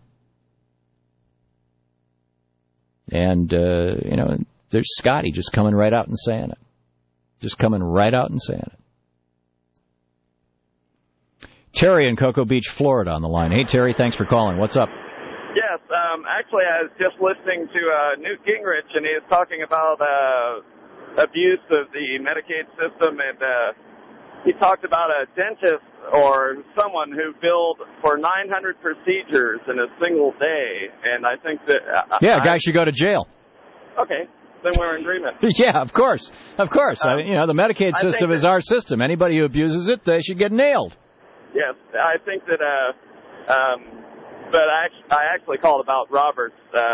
And, there's Scotty just coming right out and saying it. Terry in Cocoa Beach, Florida on the line. Hey, Terry, thanks for calling. What's up? Yes, actually, I was just listening to Newt Gingrich, and he was talking about abuse of the Medicaid system, and he talked about a dentist or someone who billed for 900 procedures in a single day, and I think that... a guy should go to jail. Okay, then we're in agreement. Yeah, of course. The Medicaid system is our system. Anybody who abuses it, they should get nailed. Yes, I think that... but I actually called about Roberts.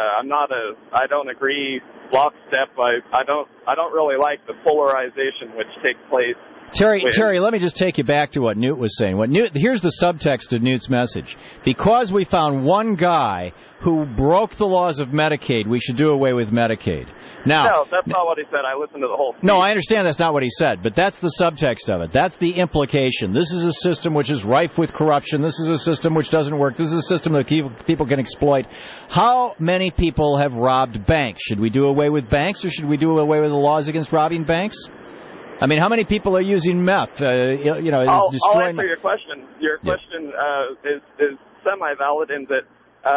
I don't agree lockstep. I don't really like the polarization which takes place. Terry, let me just take you back to what Newt was saying. Here's the subtext of Newt's message. Because we found one guy who broke the laws of Medicaid, we should do away with Medicaid. No, that's not what he said. I listened to the whole speech. No, I understand that's not what he said, but that's the subtext of it. That's the implication. This is a system which is rife with corruption. This is a system which doesn't work. This is a system that people can exploit. How many people have robbed banks? Should we do away with banks, or should we do away with the laws against robbing banks? I mean, how many people are using meth? I'll answer your question. Your question is semi-valid in that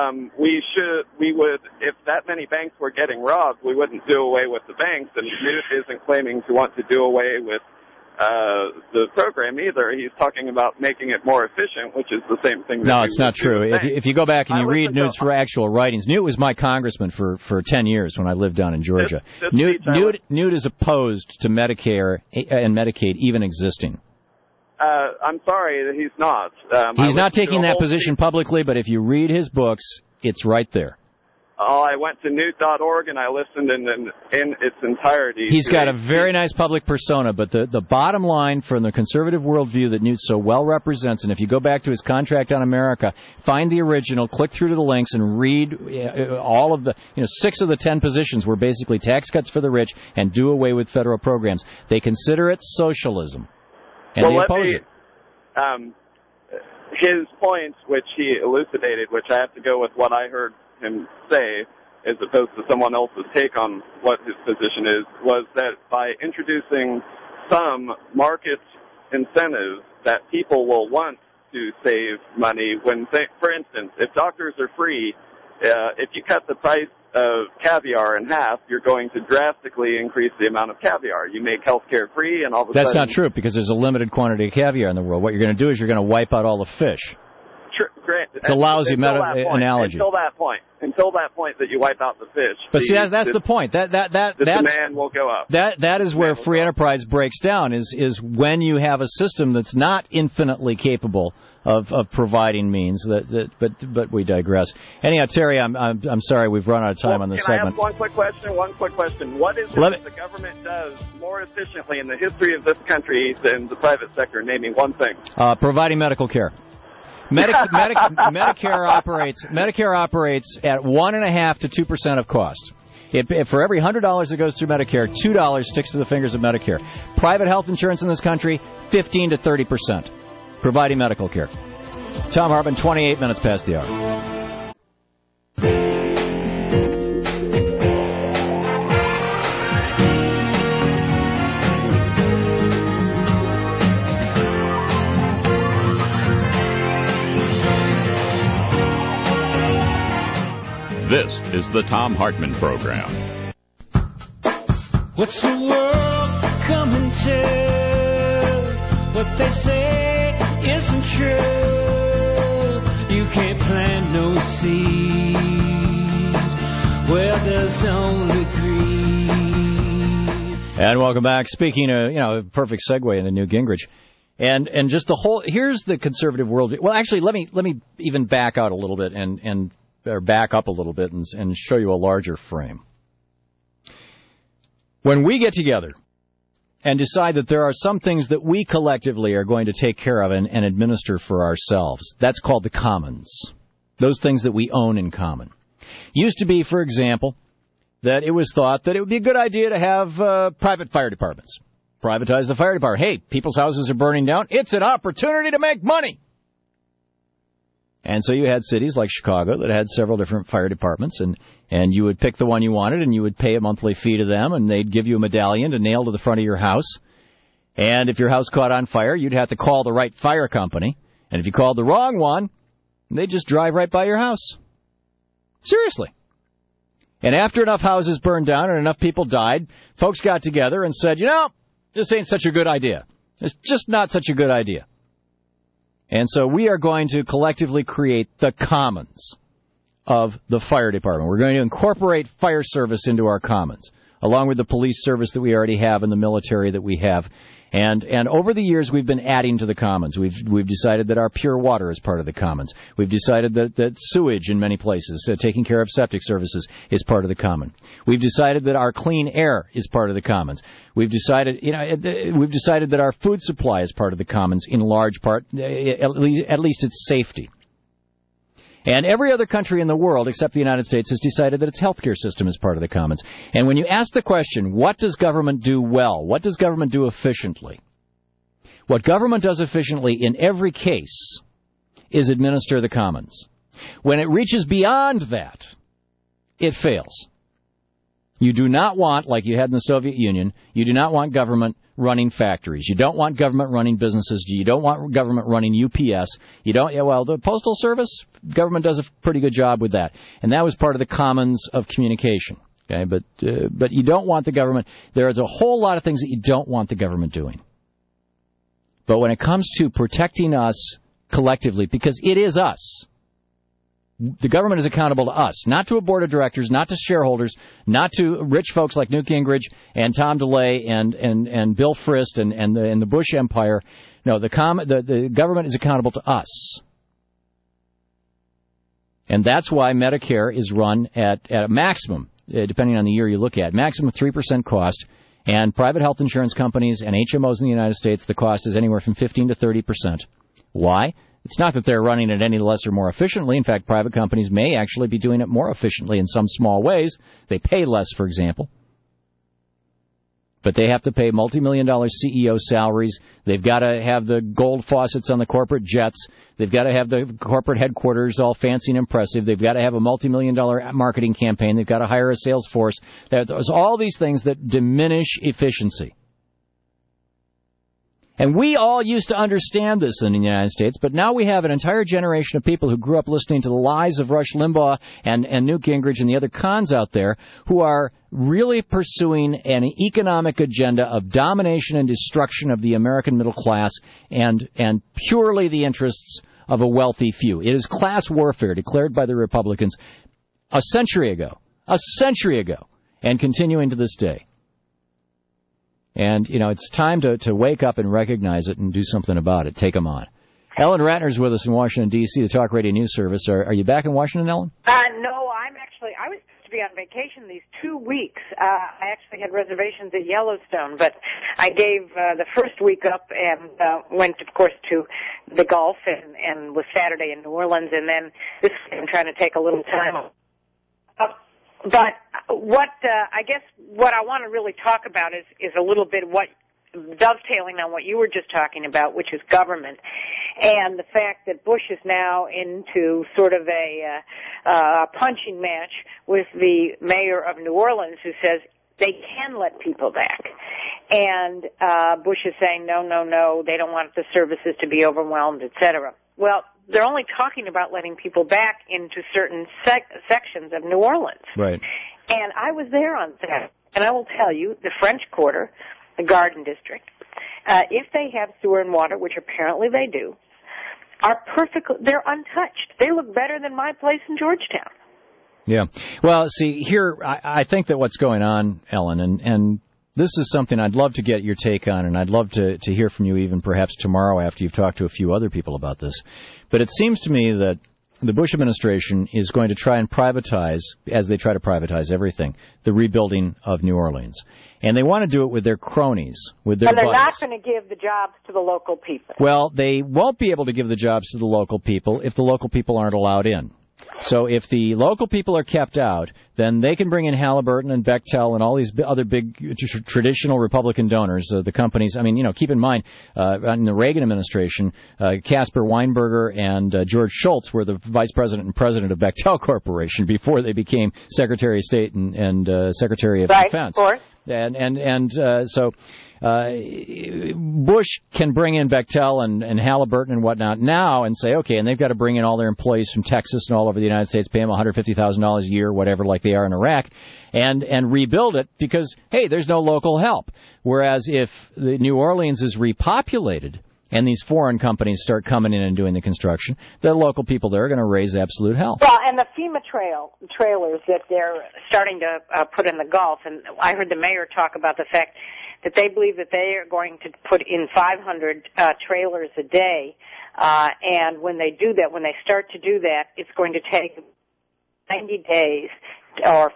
we would, if that many banks were getting robbed, we wouldn't do away with the banks. And Newt isn't claiming to want to do away with the program either. He's talking about making it more efficient, which is the same thing. No, it's not true. If you go back and you read Newt's actual writings, Newt was my congressman for 10 years when I lived down in Georgia. Newt is opposed to Medicare and Medicaid even existing. I'm sorry, he's not. He's not taking that position publicly, but if you read his books, it's right there. I went to newt.org and I listened in its entirety. He's got a very nice public persona, but the bottom line from the conservative worldview that Newt so well represents, and if you go back to his Contract on America, find the original, click through to the links, and read all of the, 6 of the 10 positions were basically tax cuts for the rich and do away with federal programs. They consider it socialism, and they oppose it. His points, which he elucidated, which I have to go with what I heard him say, as opposed to someone else's take on what his position is, was that by introducing some market incentives that people will want to save money when, for instance, if doctors are free if you cut the price of caviar in half, you're going to drastically increase the amount of caviar. You make healthcare free, and all of a sudden... That's not true, because there's a limited quantity of caviar in the world. What you're going to do is you're going to wipe out all the fish. Grant, it's a lousy analogy. Until that point that you wipe out the fish. But see, that's the point. The demand will go up. That is where free enterprise breaks down. Is when you have a system that's not infinitely capable of providing means. But we digress. Anyhow, Terry, I'm sorry we've run out of time on this segment. Can I ask one quick question? What is it that the government does more efficiently in the history of this country than the private sector? Naming one thing. Providing medical care. Medicare operates at 1.5% to 2% of cost. If for every $100 that goes through Medicare, $2 sticks to the fingers of Medicare. Private health insurance in this country, 15 to 30%. Providing medical care. Thom Hartmann, 28 minutes past the hour. This is the Thom Hartmann Program. What's the world coming to? What they say isn't true. You can't plant no seed where there's only greed. And welcome back. Speaking of, perfect segue into Newt Gingrich. And just the whole, here's the conservative world. Well, actually, let me even back out a little bit or back up a little bit and show you a larger frame. When we get together and decide that there are some things that we collectively are going to take care of and administer for ourselves, that's called the commons. Those things that we own in common. Used to be, for example, that it was thought that it would be a good idea to have private fire departments. Privatize the fire department. Hey, people's houses are burning down. It's an opportunity to make money. And so you had cities like Chicago that had several different fire departments, and you would pick the one you wanted, and you would pay a monthly fee to them, and they'd give you a medallion to nail to the front of your house. And if your house caught on fire, you'd have to call the right fire company. And if you called the wrong one, they'd just drive right by your house. Seriously. And after enough houses burned down and enough people died, folks got together and said, this ain't such a good idea. It's just not such a good idea. And so we are going to collectively create the commons of the fire department. We're going to incorporate fire service into our commons, along with the police service that we already have and the military that we have. And over the years, we've been adding to the commons. We've decided that our pure water is part of the commons. We've decided that sewage in many places, taking care of septic services, is part of the common. We've decided that our clean air is part of the commons. We've decided that our food supply is part of the commons in large part, at least its safety. And every other country in the world, except the United States, has decided that its healthcare system is part of the commons. And when you ask the question, what does government do well? What does government do efficiently? What government does efficiently in every case is administer the commons. When it reaches beyond that, it fails. You do not want, like you had in the Soviet Union, you do not want government running factories. You don't want government running businesses. You don't want government running UPS. The Postal Service, government does a pretty good job with that. And that was part of the commons of communication. Okay, but you don't want the government. There is a whole lot of things that you don't want the government doing. But when it comes to protecting us collectively, because it is us, the government is accountable to us, not to a board of directors, not to shareholders, not to rich folks like Newt Gingrich and Tom DeLay and Bill Frist and the Bush Empire. No, the government is accountable to us. And that's why Medicare is run at a maximum, depending on the year you look at, maximum 3% cost. And private health insurance companies and HMOs in the United States, the cost is anywhere from 15 to 30%. Why? It's not that they're running it any less or more efficiently. In fact, private companies may actually be doing it more efficiently in some small ways. They pay less, for example. But they have to pay multi-million-dollar CEO salaries. They've got to have the gold faucets on the corporate jets. They've got to have the corporate headquarters all fancy and impressive. They've got to have a multi-million-dollar marketing campaign. They've got to hire a sales force. There's all these things that diminish efficiency. And we all used to understand this in the United States, but now we have an entire generation of people who grew up listening to the lies of Rush Limbaugh and Newt Gingrich and the other cons out there who are really pursuing an economic agenda of domination and destruction of the American middle class and purely the interests of a wealthy few. It is class warfare declared by the Republicans a century ago, and continuing to this day. And, it's time to wake up and recognize it and do something about it. Take them on. Ellen Ratner's with us in Washington, D.C., the Talk Radio News Service. Are you back in Washington, Ellen? No, I was supposed to be on vacation these 2 weeks. I actually had reservations at Yellowstone, but I gave the first week up and went, of course, to the Gulf and was Saturday in New Orleans, and then this week I'm trying to take a little time off. But I guess what I want to really talk about is a little bit dovetailing on what you were just talking about, which is government, and the fact that Bush is now into sort of a punching match with the mayor of New Orleans, who says they can let people back. And Bush is saying, no, they don't want the services to be overwhelmed, et cetera. Well, they're only talking about letting people back into certain sections of New Orleans. Right. And I was there on Saturday, and I will tell you, the French Quarter, the Garden District, if they have sewer and water, which apparently they do, are they're untouched. They look better than my place in Georgetown. Yeah. Well, see, here, I think that what's going on, Ellen, and this is something I'd love to get your take on, and I'd love to hear from you even perhaps tomorrow after you've talked to a few other people about this. But it seems to me that the Bush administration is going to try and privatize, as they try to privatize everything, the rebuilding of New Orleans. And they want to do it with their cronies, with their buddies. And they're not going to give the jobs to the local people. Well, they won't be able to give the jobs to the local people if the local people aren't allowed in. So if the local people are kept out, then they can bring in Halliburton and Bechtel and all these other big traditional Republican donors, the companies. I mean, keep in mind, in the Reagan administration, Caspar Weinberger and George Shultz were the vice president and president of Bechtel Corporation before they became Secretary of State and Secretary of Defense. Of course. So Bush can bring in Bechtel and Halliburton and whatnot now and say, okay, and they've got to bring in all their employees from Texas and all over the United States, pay them $150,000 a year, whatever, like they are in Iraq, and rebuild it because, hey, there's no local help. Whereas if the New Orleans is repopulated and these foreign companies start coming in and doing the construction, the local people there are going to raise absolute hell. Well, and the FEMA trailers that they're starting to put in the Gulf, and I heard the mayor talk about the fact that they believe that they are going to put in 500 trailers a day, and when they start to do that, it's going to take 90 days, or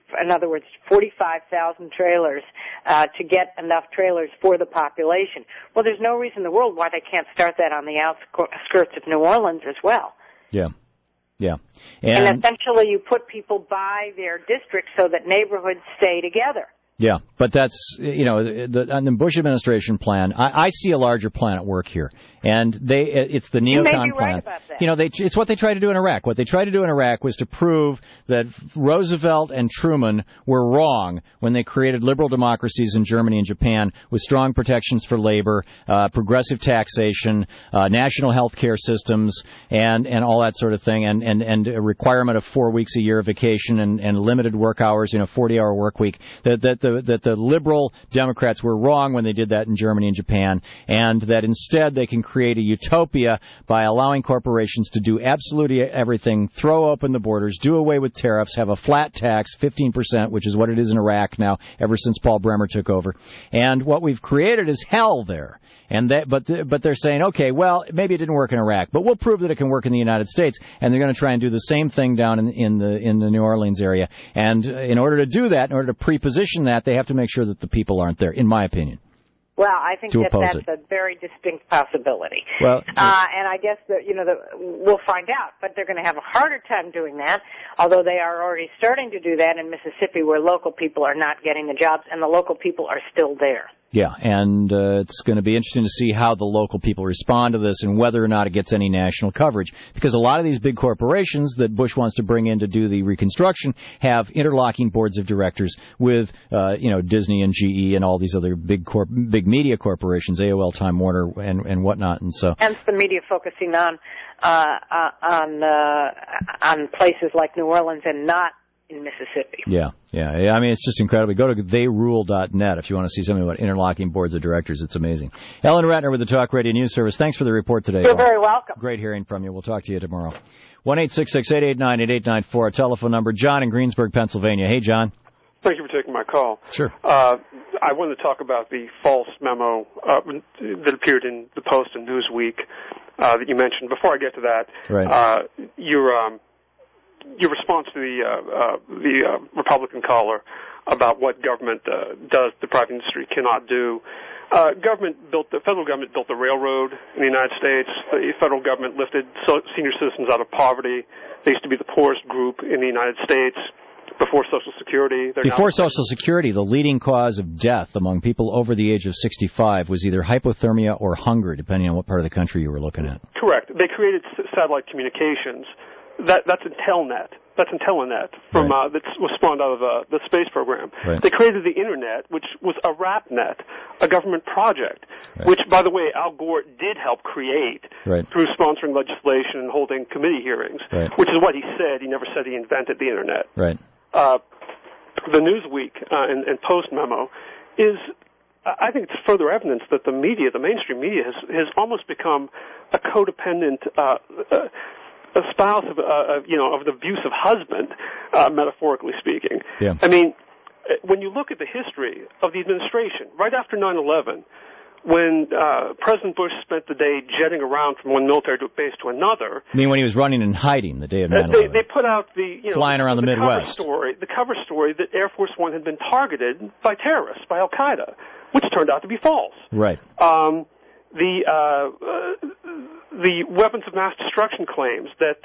45,000 trailers to get enough trailers for the population. Well, there's no reason in the world why they can't start that on the outskirts of New Orleans as well. Yeah. And essentially you put people by their districts so that neighborhoods stay together. Yeah, but that's, on the Bush administration plan, I see a larger plan at work here. And it's the neocon you may be plan. Right about that. It's what they tried to do in Iraq. What they tried to do in Iraq was to prove that Roosevelt and Truman were wrong when they created liberal democracies in Germany and Japan with strong protections for labor, progressive taxation, national health care systems, and all that sort of thing, and a requirement of 4 weeks a year of vacation and limited work hours, 40-hour work week. That the liberal Democrats were wrong when they did that in Germany and Japan, and that instead they can create a utopia by allowing corporations to do absolutely everything, throw open the borders, do away with tariffs, have a flat tax, 15%, which is what it is in Iraq now, ever since Paul Bremer took over. And what we've created is hell there. But they're saying, okay, well, maybe it didn't work in Iraq, but we'll prove that it can work in the United States, and they're going to try and do the same thing down in the New Orleans area. And in order to do that, in order to pre-position that, they have to make sure that the people aren't there, in my opinion. Well, I think that's a very distinct possibility. Well, and I guess that we'll find out, but they're going to have a harder time doing that, although they are already starting to do that in Mississippi, where local people are not getting the jobs, and the local people are still there. Yeah, and it's going to be interesting to see how the local people respond to this and whether or not it gets any national coverage. Because a lot of these big corporations that Bush wants to bring in to do the reconstruction have interlocking boards of directors with, Disney and GE and all these other big media corporations, AOL, Time Warner, and whatnot. And so, hence the media focusing on places like New Orleans and not in Mississippi. Yeah. I mean, it's just incredible. Go to theyrule.net if you want to see something about interlocking boards of directors. It's amazing. Ellen Ratner with the Talk Radio News Service. Thanks for the report today. You're very welcome. Great hearing from you. We'll talk to you tomorrow. 1-866-889-8894, our telephone number. John in Greensburg, Pennsylvania. Hey, John. Thank you for taking my call. Sure. I wanted to talk about the false memo that appeared in the Post and Newsweek that you mentioned. Before I get to that, right. Your response to the Republican caller about what government does the private industry cannot do. The federal government built the railroad in the United States. The federal government lifted senior citizens out of poverty. They used to be the poorest group in the United States before Social Security. Before Social Security, the leading cause of death among people over the age of 65 was either hypothermia or hunger, depending on what part of the country you were looking at. Correct. They created satellite communications. That's Intelnet. That's Intelenet from that was spawned out of the space program. Right. They created the Internet, which was a RapNet, a government project, which, by the way, Al Gore did help create through sponsoring legislation and holding committee hearings, which is what he said. He never said he invented the Internet. Right. The Newsweek and Post memo is, I think it's further evidence that the media, the mainstream media, has almost become a codependent a spouse of an abusive husband, metaphorically speaking. Yeah. I mean, when you look at the history of the administration, right after 9/11, when President Bush spent the day jetting around from one military base to another. I mean, when he was running and hiding the day of 9/11. They put out flying around the Midwest. The cover story that Air Force One had been targeted by terrorists, by Al Qaeda, which turned out to be false. Right. The weapons of mass destruction claims that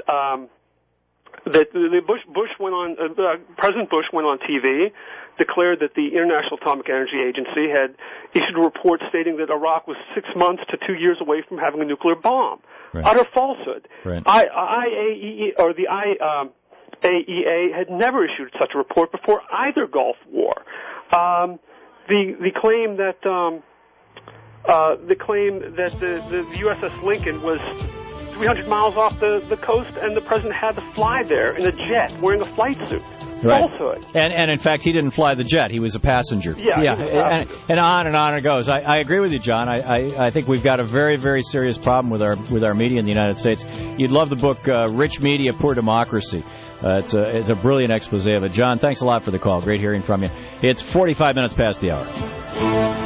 President Bush went on TV, declared that the International Atomic Energy Agency had issued a report stating that Iraq was 6 months to 2 years away from having a nuclear bomb. Right. Utter falsehood. Right. The IAEA had never issued such a report before either Gulf War. The claim that the USS Lincoln was 300 miles off the coast and the president had to fly there in a jet wearing a flight suit. Right. Falsehood. And in fact, he didn't fly the jet. He was a passenger. Yeah. And on it goes. I agree with you, John. I think we've got a very, very serious problem with our media in the United States. You'd love the book Rich Media, Poor Democracy. It's a brilliant expose of it. John, thanks a lot for the call. Great hearing from you. It's 45 minutes past the hour.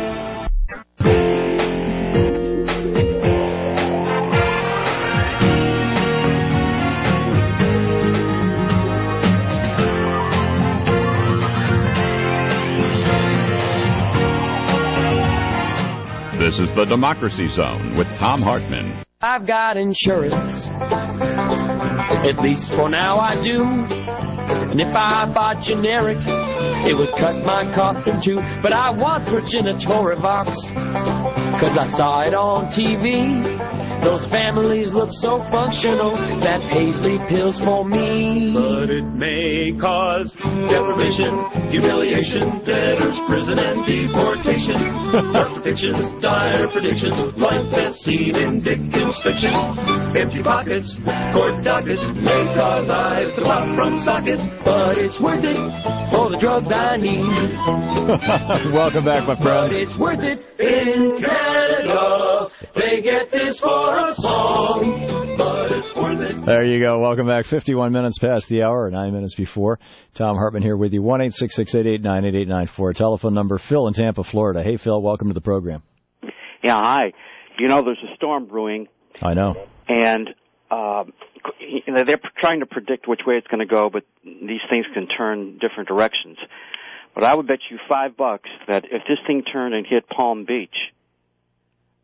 This is the Democracy Zone with Thom Hartmann. I've got insurance. At least for now I do. And if I bought generic, it would cut my costs in two. But I want Progenitorivox, 'cause I saw it on TV. Those families look so functional, that Paisley pills for me. But it may cause deprivation, humiliation, debtors, prison, and deportation. Dark predictions, dire predictions, life as seen in Dickens fiction. Empty pockets, court dockets, may cause eyes to pop from sockets. But it's worth it for the drugs I need. Welcome back, my friends. But it's worth it in Canada. They get this for a song, but it's worth it. There you go. Welcome back. 51 minutes past the hour, 9 minutes before. Thom Hartmann here with you. 1-866-889-8894. Telephone number, Phil in Tampa, Florida. Hey, Phil, welcome to the program. Yeah, hi. You know, there's a storm brewing. I know. And they're trying to predict which way it's going to go, but these things can turn different directions. But I would bet you $5 that if this thing turned and hit Palm Beach,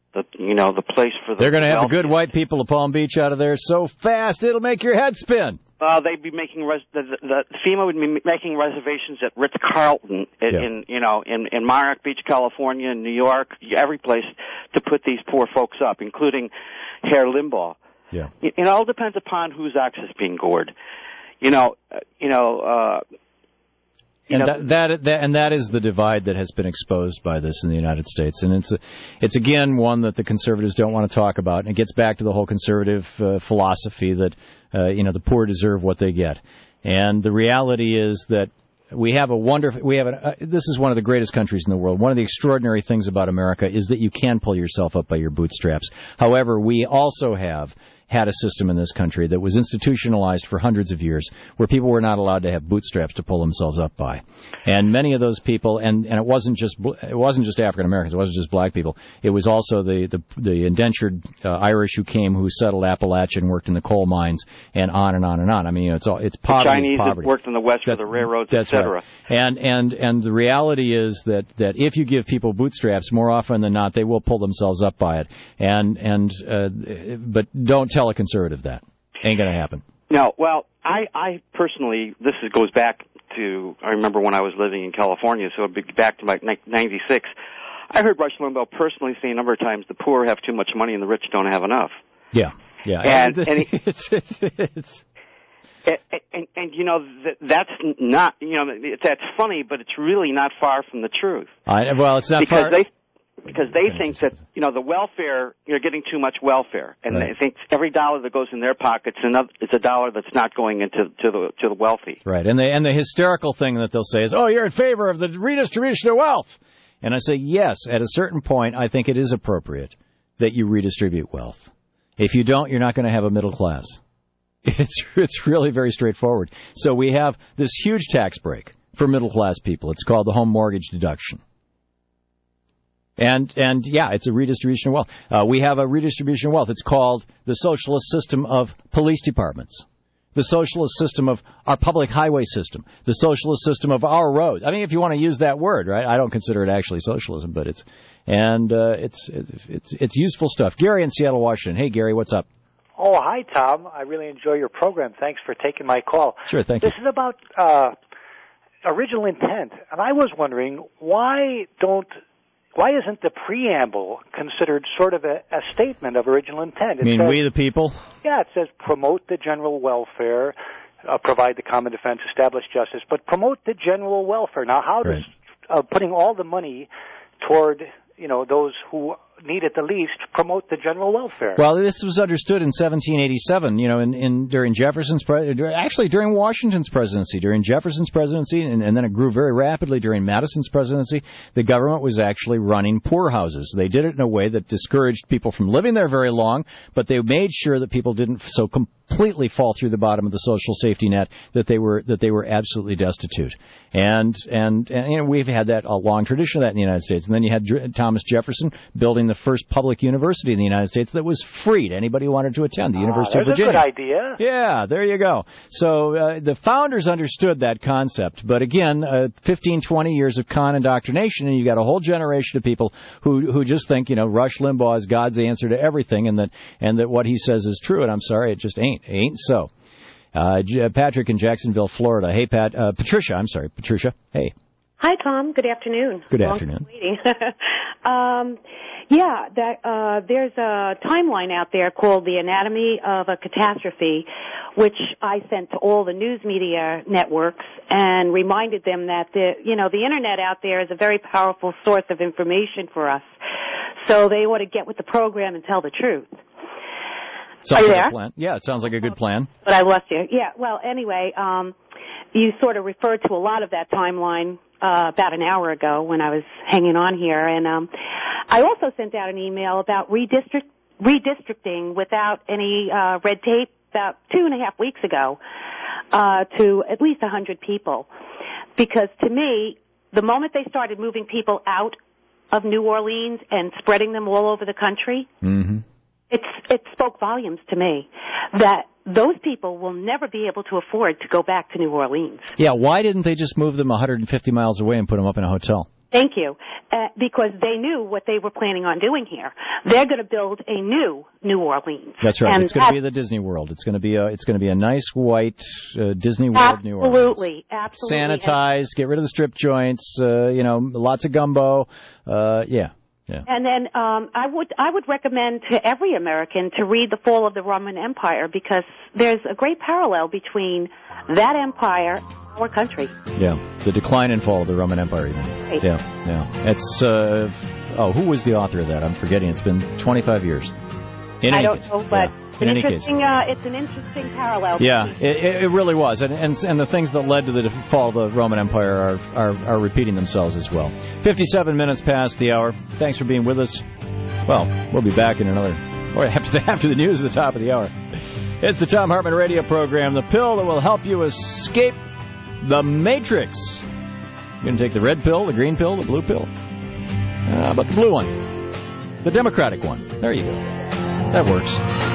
the place for the... They're going to have the good white people of Palm Beach out of there so fast it'll make your head spin. they'd be making the FEMA would be making reservations at Ritz-Carlton in Monarch Beach, California, in New York, every place to put these poor folks up, including Herr Limbaugh. Yeah. It all depends upon whose ox is being gored. That is the divide that has been exposed by this in the United States, and it's again one that the conservatives don't want to talk about, and it gets back to the whole conservative philosophy that the poor deserve what they get, and the reality is that this is one of the greatest countries in the world. One of the extraordinary things about America is that you can pull yourself up by your bootstraps. However, we also have had a system in this country that was institutionalized for hundreds of years where people were not allowed to have bootstraps to pull themselves up by. And many of those people, and it wasn't just African Americans, it wasn't just black people, it was also the indentured Irish who came, who settled Appalachia and worked in the coal mines, and on and on and on. I mean, it's poverty. The Chinese that worked in the West for the railroads, etc. Right. And the reality is that if you give people bootstraps, more often than not, they will pull themselves up by it. But don't tell a conservative that. Ain't going to happen. No, well, I personally, goes back to, I remember when I was living in California, so back to like 96, I heard Rush Limbaugh personally say a number of times, the poor have too much money and the rich don't have enough. Yeah. And that's not, that's funny, but it's really not far from the truth. It's not far. Because they think that, the welfare, you're getting too much welfare. And They think every dollar that goes in their pockets is a dollar that's not going into the wealthy. Right. And the hysterical thing that they'll say is, oh, you're in favor of the redistribution of wealth. And I say, yes, at a certain point, I think it is appropriate that you redistribute wealth. If you don't, you're not going to have a middle class. It's really very straightforward. So we have this huge tax break for middle class people. It's called the home mortgage deduction. And it's a redistribution of wealth. We have a redistribution of wealth. It's called the socialist system of police departments, the socialist system of our public highway system, the socialist system of our roads. I mean, if you want to use that word, right? I don't consider it actually socialism, but it's useful stuff. Gary in Seattle, Washington. Hey, Gary, what's up? Oh, hi, Tom. I really enjoy your program. Thanks for taking my call. Sure, thank you. This is about original intent, and I was wondering why isn't the preamble considered sort of a statement of original intent? You mean we the people? Yeah, it says promote the general welfare, provide the common defense, establish justice, but promote the general welfare. Now, how does putting all the money toward those who need it the least promote the general welfare? Well, this was understood in 1787, during Jefferson's during Washington's presidency, during Jefferson's presidency, and then it grew very rapidly during Madison's presidency. The government was actually running poorhouses. They did it in a way that discouraged people from living there very long, but they made sure that people didn't so completely fall through the bottom of the social safety net that they were absolutely destitute. And we've had that a long tradition of that in the United States. And then you had Thomas Jefferson building the first public university in the United States that was free to anybody who wanted to attend, the University of Virginia. That's a good idea. Yeah, there you go. So the founders understood that concept. But again, 15, 20 years of con indoctrination, and you got a whole generation of people who just think, Rush Limbaugh is God's answer to everything, and that what he says is true. And I'm sorry, it just ain't so. Patrick in Jacksonville, Florida. Hey, Patricia. Hey. Hi, Tom. Good afternoon. Good afternoon. There's a timeline out there called The Anatomy of a Catastrophe, which I sent to all the news media networks and reminded them that the internet out there is a very powerful source of information for us. So they ought to get with the program and tell the truth. Are you there? A plan. Yeah, it sounds like a good plan. But I lost you. Yeah, well, anyway, you sort of referred to a lot of that timeline about an hour ago when I was hanging on here. And I also sent out an email about redistricting without any red tape about 2.5 weeks ago to at least 100 people. Because to me, the moment they started moving people out of New Orleans and spreading them all over the country, it spoke volumes to me that those people will never be able to afford to go back to New Orleans. Yeah, why didn't they just move them 150 miles away and put them up in a hotel? Thank you. Because they knew what they were planning on doing here. They're going to build a new New Orleans. That's right. And it's going to be the Disney World. It's going to be a nice white Disney World New Orleans. Absolutely. Sanitized. Get rid of the strip joints. Lots of gumbo. Yeah. And then I would recommend to every American to read The Fall of the Roman Empire, because there's a great parallel between that empire and our country. Yeah, the decline and fall of the Roman Empire. Even. Right. Yeah. It's who was the author of that? I'm forgetting. It's been 25 years. I don't know, but it's an interesting parallel. Yeah, it really was, and the things that led to the fall of the Roman Empire are repeating themselves as well. 57 minutes past the hour. Thanks for being with us. Well, we'll be back in after the news at the top of the hour. It's the Thom Hartmann radio program, the pill that will help you escape the Matrix. You're going to take the red pill, the green pill, the blue pill. But the blue one, the Democratic one. There you go. That works.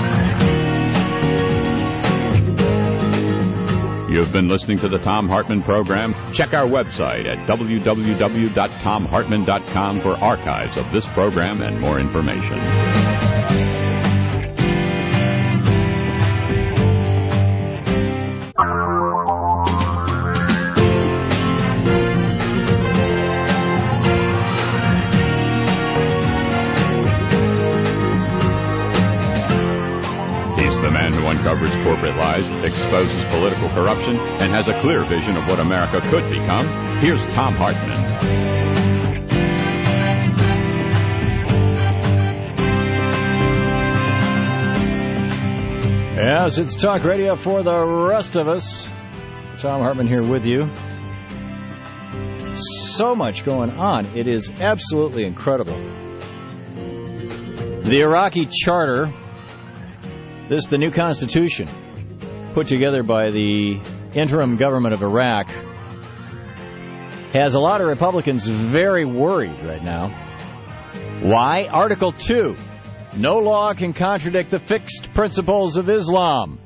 You've been listening to the Thom Hartmann program. Check our website at www.thomhartmann.com for archives of this program and more information. Uncovers corporate lies, exposes political corruption, and has a clear vision of what America could become. Here's Thom Hartmann. Yes, it's talk radio for the rest of us. Thom Hartmann here with you. So much going on. It is absolutely incredible. The Iraqi Charter, the new constitution put together by the interim government of Iraq, has a lot of Republicans very worried right now. Why? Article 2. No law can contradict the fixed principles of Islam.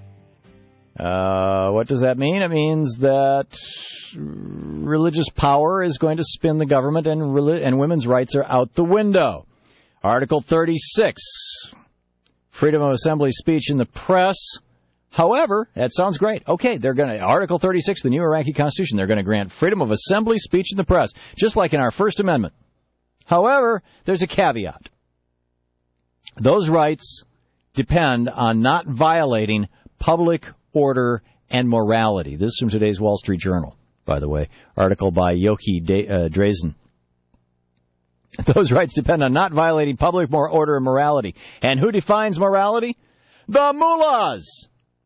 What does that mean? It means that religious power is going to spin the government and women's rights are out the window. Article 36. Freedom of assembly, speech in the press. However, that sounds great. Okay, they're going to, Article 36, the new Iraqi Constitution, they're going to grant freedom of assembly, speech in the press, just like in our First Amendment. However, there's a caveat. Those rights depend on not violating public order and morality. This is from today's Wall Street Journal, by the way. Article by Yoki Drazen. Those rights depend on not violating public order and morality. And who defines morality? The mullahs.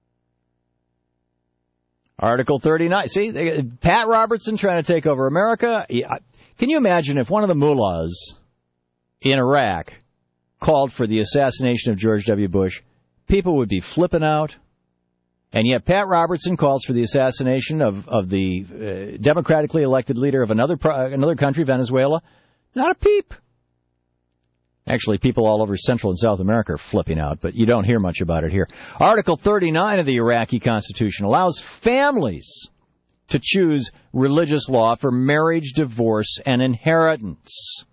Article 39. See, Pat Robertson trying to take over America. Can you imagine if one of the mullahs in Iraq called for the assassination of George W. Bush? People would be flipping out. And yet Pat Robertson calls for the assassination of the democratically elected leader of another country, Venezuela. Not a peep. Actually, people all over Central and South America are flipping out, but you don't hear much about it here. Article 39 of the Iraqi Constitution allows families to choose religious law for marriage, divorce, and inheritance.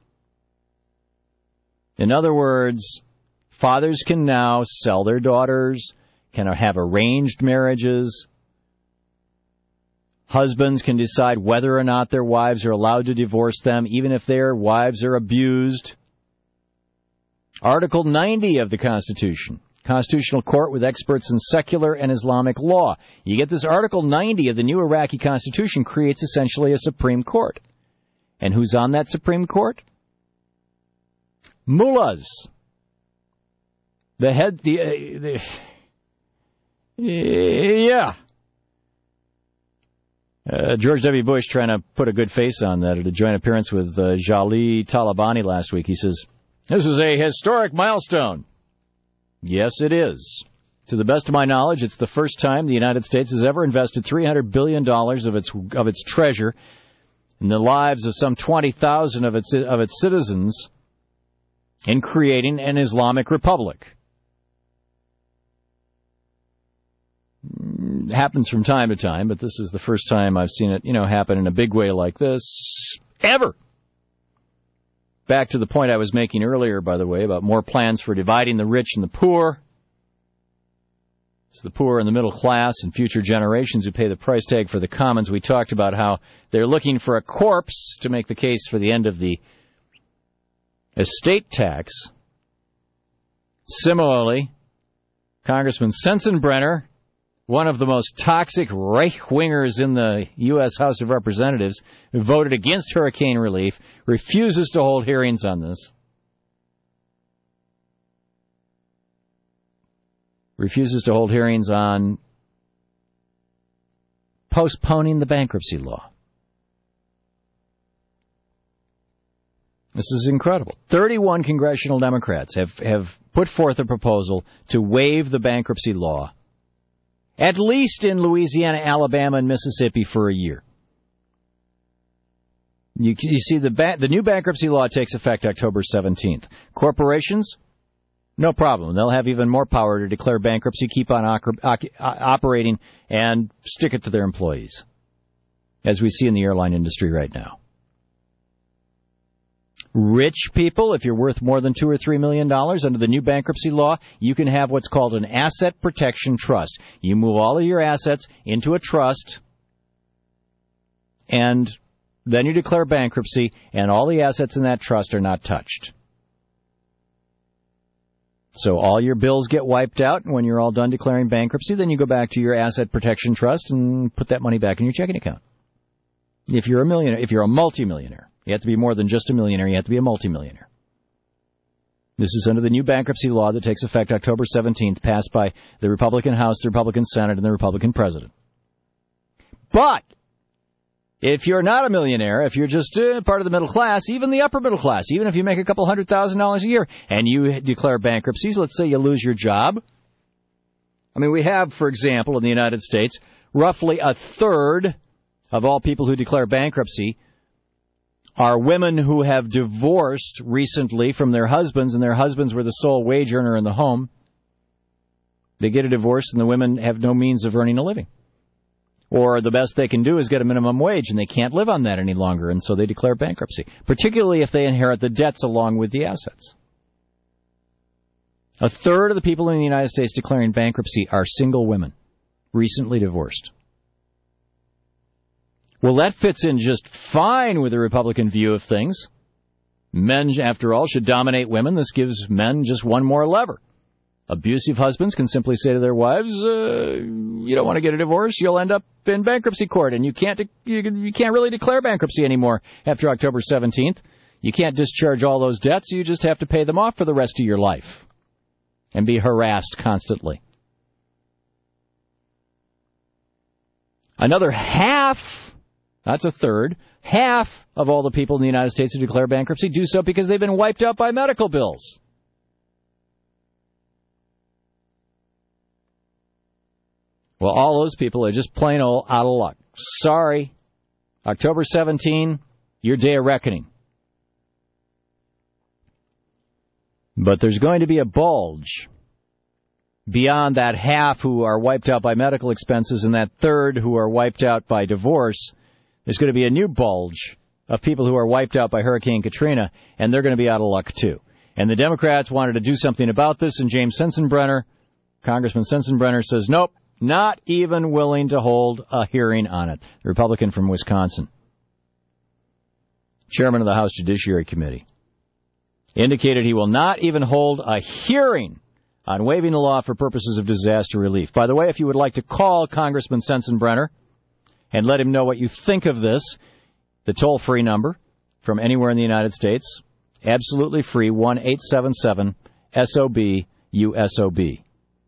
In other words, fathers can now sell their daughters, can have arranged marriages. Husbands can decide whether or not their wives are allowed to divorce them, even if their wives are abused. Article 90 of the Constitution, Constitutional Court with experts in secular and Islamic law. You get this Article 90 of the new Iraqi Constitution creates essentially a Supreme Court. And who's on that Supreme Court? Mullahs. George W. Bush trying to put a good face on that at a joint appearance with Jalil Talabani last week. He says, this is a historic milestone. Yes, it is. To the best of my knowledge, it's the first time the United States has ever invested $300 billion of its treasure in the lives of some 20,000 of its citizens in creating an Islamic republic. It happens from time to time, but this is the first time I've seen it, happen in a big way like this ever Back to the point I was making earlier, by the way, about more plans for dividing the rich and the poor. It's the poor and the middle class and future generations who pay the price tag for the commons. We talked about how they're looking for a corpse to make the case for the end of the estate tax. Similarly, Congressman Sensenbrenner, one of the most toxic right-wingers in the U.S. House of Representatives, who voted against hurricane relief, refuses to hold hearings on this. Refuses to hold hearings on postponing the bankruptcy law. This is incredible. 31 congressional Democrats have put forth a proposal to waive the bankruptcy law, at least in Louisiana, Alabama, and Mississippi for a year. You see, the new bankruptcy law takes effect October 17th. Corporations, no problem. They'll have even more power to declare bankruptcy, keep on operating, and stick it to their employees, as we see in the airline industry right now. Rich people, if you're worth more than $2 or $3 million under the new bankruptcy law, you can have what's called an asset protection trust. You move all of your assets into a trust, and then you declare bankruptcy, and all the assets in that trust are not touched. So all your bills get wiped out, and when you're all done declaring bankruptcy, then you go back to your asset protection trust and put that money back in your checking account. If you're a millionaire, if you're a multimillionaire, you have to be more than just a millionaire, you have to be a multimillionaire. This is under the new bankruptcy law that takes effect October 17th, passed by the Republican House, the Republican Senate, and the Republican President. But if you're not a millionaire, if you're just part of the middle class, even the upper middle class, even if you make a couple $100,000 a year and you declare bankruptcies, let's say you lose your job. I mean, we have, for example, in the United States, roughly a third of all people who declare bankruptcy are women who have divorced recently from their husbands, and their husbands were the sole wage earner in the home. They get a divorce, and the women have no means of earning a living. Or the best they can do is get a minimum wage, and they can't live on that any longer, and so they declare bankruptcy, particularly if they inherit the debts along with the assets. A third of the people in the United States declaring bankruptcy are single women, recently divorced. Well, that fits in just fine with the Republican view of things. Men, after all, should dominate women. This gives men just one more lever. Abusive husbands can simply say to their wives, you don't want to get a divorce, you'll end up in bankruptcy court, and you can't really declare bankruptcy anymore after October 17th. You can't discharge all those debts, you just have to pay them off for the rest of your life and be harassed constantly. Another half, that's a third, half of all the people in the United States who declare bankruptcy do so because they've been wiped out by medical bills. Well, all those people are just plain old out of luck. Sorry. October 17, your day of reckoning. But there's going to be a bulge beyond that half who are wiped out by medical expenses and that third who are wiped out by divorce. There's going to be a new bulge of people who are wiped out by Hurricane Katrina, and they're going to be out of luck too. And the Democrats wanted to do something about this, and James Sensenbrenner, Congressman Sensenbrenner, says, nope, not even willing to hold a hearing on it. The Republican from Wisconsin, chairman of the House Judiciary Committee, indicated he will not even hold a hearing on waiving the law for purposes of disaster relief. By the way, if you would like to call Congressman Sensenbrenner and let him know what you think of this, the toll-free number from anywhere in the United States, absolutely free, 1-877-SOB-USOB.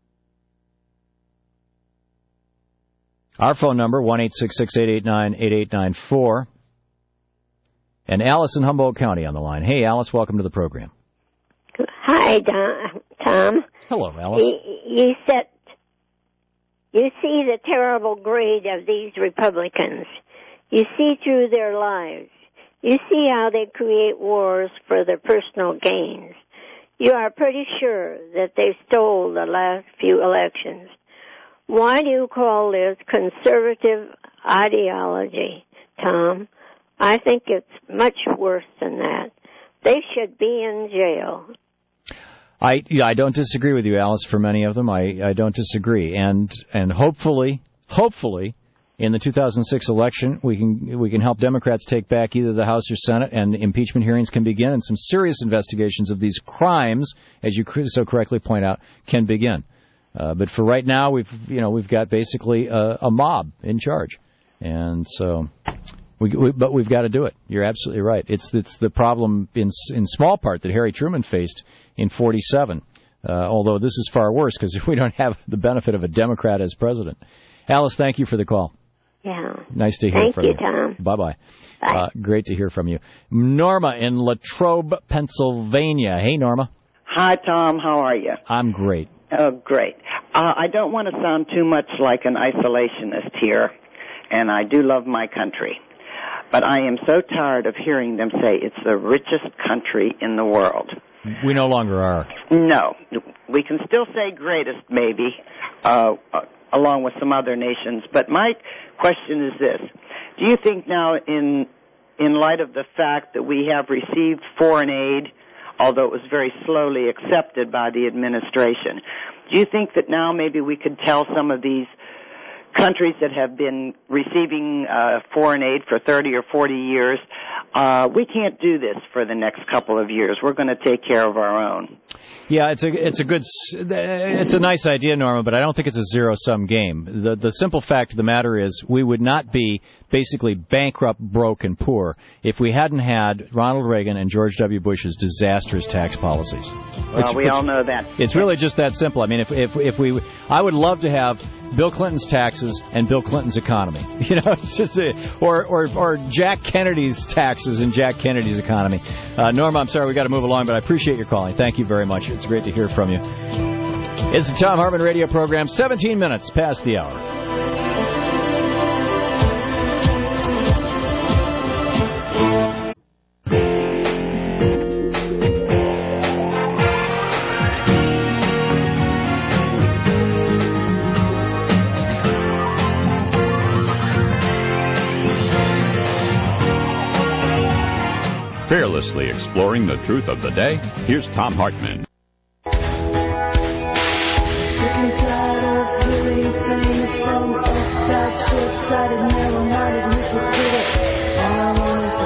Our phone number, 1-866-889-8894. And Alice in Humboldt County on the line. Hey, Alice, welcome to the program. Hi, Tom. Hello, Alice. You see the terrible greed of these Republicans. You see through their lives. You see how they create wars for their personal gains. You are pretty sure that they stole the last few elections. Why do you call this conservative ideology, Tom? I think it's much worse than that. They should be in jail. I don't disagree with you, Alice, for many of them. I don't disagree. And hopefully, in the 2006 election, we can help Democrats take back either the House or Senate, and impeachment hearings can begin, and some serious investigations of these crimes, as you so correctly point out, can begin. But for right now, we've got basically a mob in charge, and so but we've got to do it. You're absolutely right. It's the problem in small part that Harry Truman faced in '47. Although this is far worse because we don't have the benefit of a Democrat as president. Alice, thank you for the call. Yeah. Nice to hear from you. Thank you, Tom. Bye-bye. Bye. Great to hear from you. Norma in Latrobe, Pennsylvania. Hey, Norma. Hi, Tom. How are you? I'm great. Oh, great. I don't want to sound too much like an isolationist here, and I do love my country. But I am so tired of hearing them say it's the richest country in the world. We no longer are. No. We can still say greatest, maybe, along with some other nations. But my question is this. Do you think now, in light of the fact that we have received foreign aid, although it was very slowly accepted by the administration, do you think that now maybe we could tell some of these countries that have been receiving foreign aid for 30 or 40 years, we can't do this for the next couple of years. We're going to take care of our own. Yeah, it's a nice idea, Norma, but I don't think it's a zero-sum game. The simple fact of the matter is we would not be basically bankrupt, broke, and poor if we hadn't had Ronald Reagan and George W. Bush's disastrous tax policies. Well, we all know that. It's really just that simple. I mean, if we, I would love to have Bill Clinton's taxes and Bill Clinton's economy. You know, it's just or Jack Kennedy's taxes and Jack Kennedy's economy. Norma, I'm sorry we got to move along, but I appreciate your calling. Thank you very much. It's great to hear from you. It's the Thom Hartmann Radio Program, 17 minutes past the hour. Fearlessly exploring the truth of the day, here's Thom Hartmann. Sick and tired of hearing things from uptight, short-sighted, narrow-minded hypocrites. All I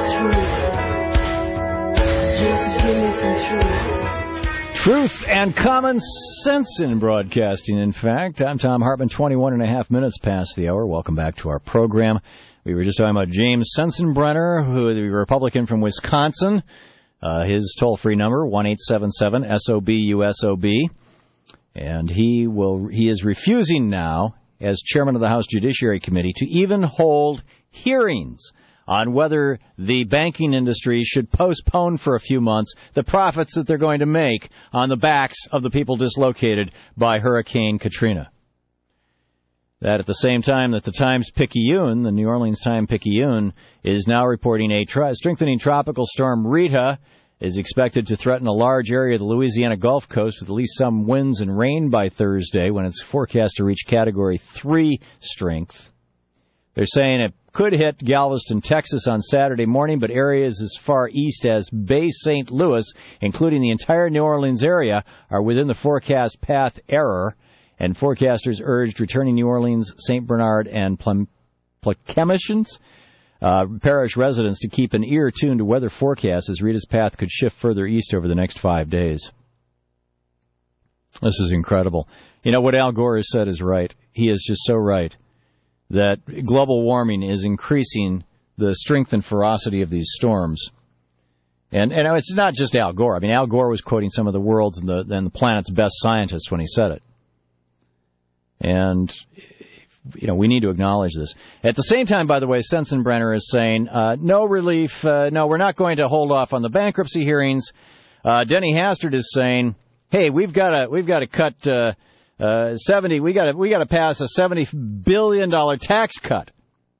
want is the truth. Just give me some truth. Truth and common sense in broadcasting, in fact. I'm Thom Hartmann, 21 and a half minutes past the hour. Welcome back to our program. We were just talking about James Sensenbrenner, who the Republican from Wisconsin. His toll-free number, 1-877-SOB-USOB. And he is refusing now, as chairman of the House Judiciary Committee, to even hold hearings on whether the banking industry should postpone for a few months the profits that they're going to make on the backs of the people dislocated by Hurricane Katrina. That at the same time that the Times-Picayune, the New Orleans Times-Picayune, is now reporting a strengthening tropical storm Rita is expected to threaten a large area of the Louisiana Gulf Coast with at least some winds and rain by Thursday when it's forecast to reach Category 3 strength. They're saying it could hit Galveston, Texas on Saturday morning, but areas as far east as Bay St. Louis, including the entire New Orleans area, are within the forecast path error. And forecasters urged returning New Orleans, St. Bernard, and Ploquet parish residents to keep an ear tuned to weather forecasts as Rita's path could shift further east over the next 5 days. This is incredible. You know, what Al Gore has said is right. He is just so right that global warming is increasing the strength and ferocity of these storms. And it's not just Al Gore. I mean, Al Gore was quoting some of the world's and the planet's best scientists when he said it. And, you know, we need to acknowledge this. At the same time, by the way, Sensenbrenner is saying, no relief, no, we're not going to hold off on the bankruptcy hearings. Denny Hastert is saying, hey, we've got to cut 70, we got to pass a $70 billion tax cut.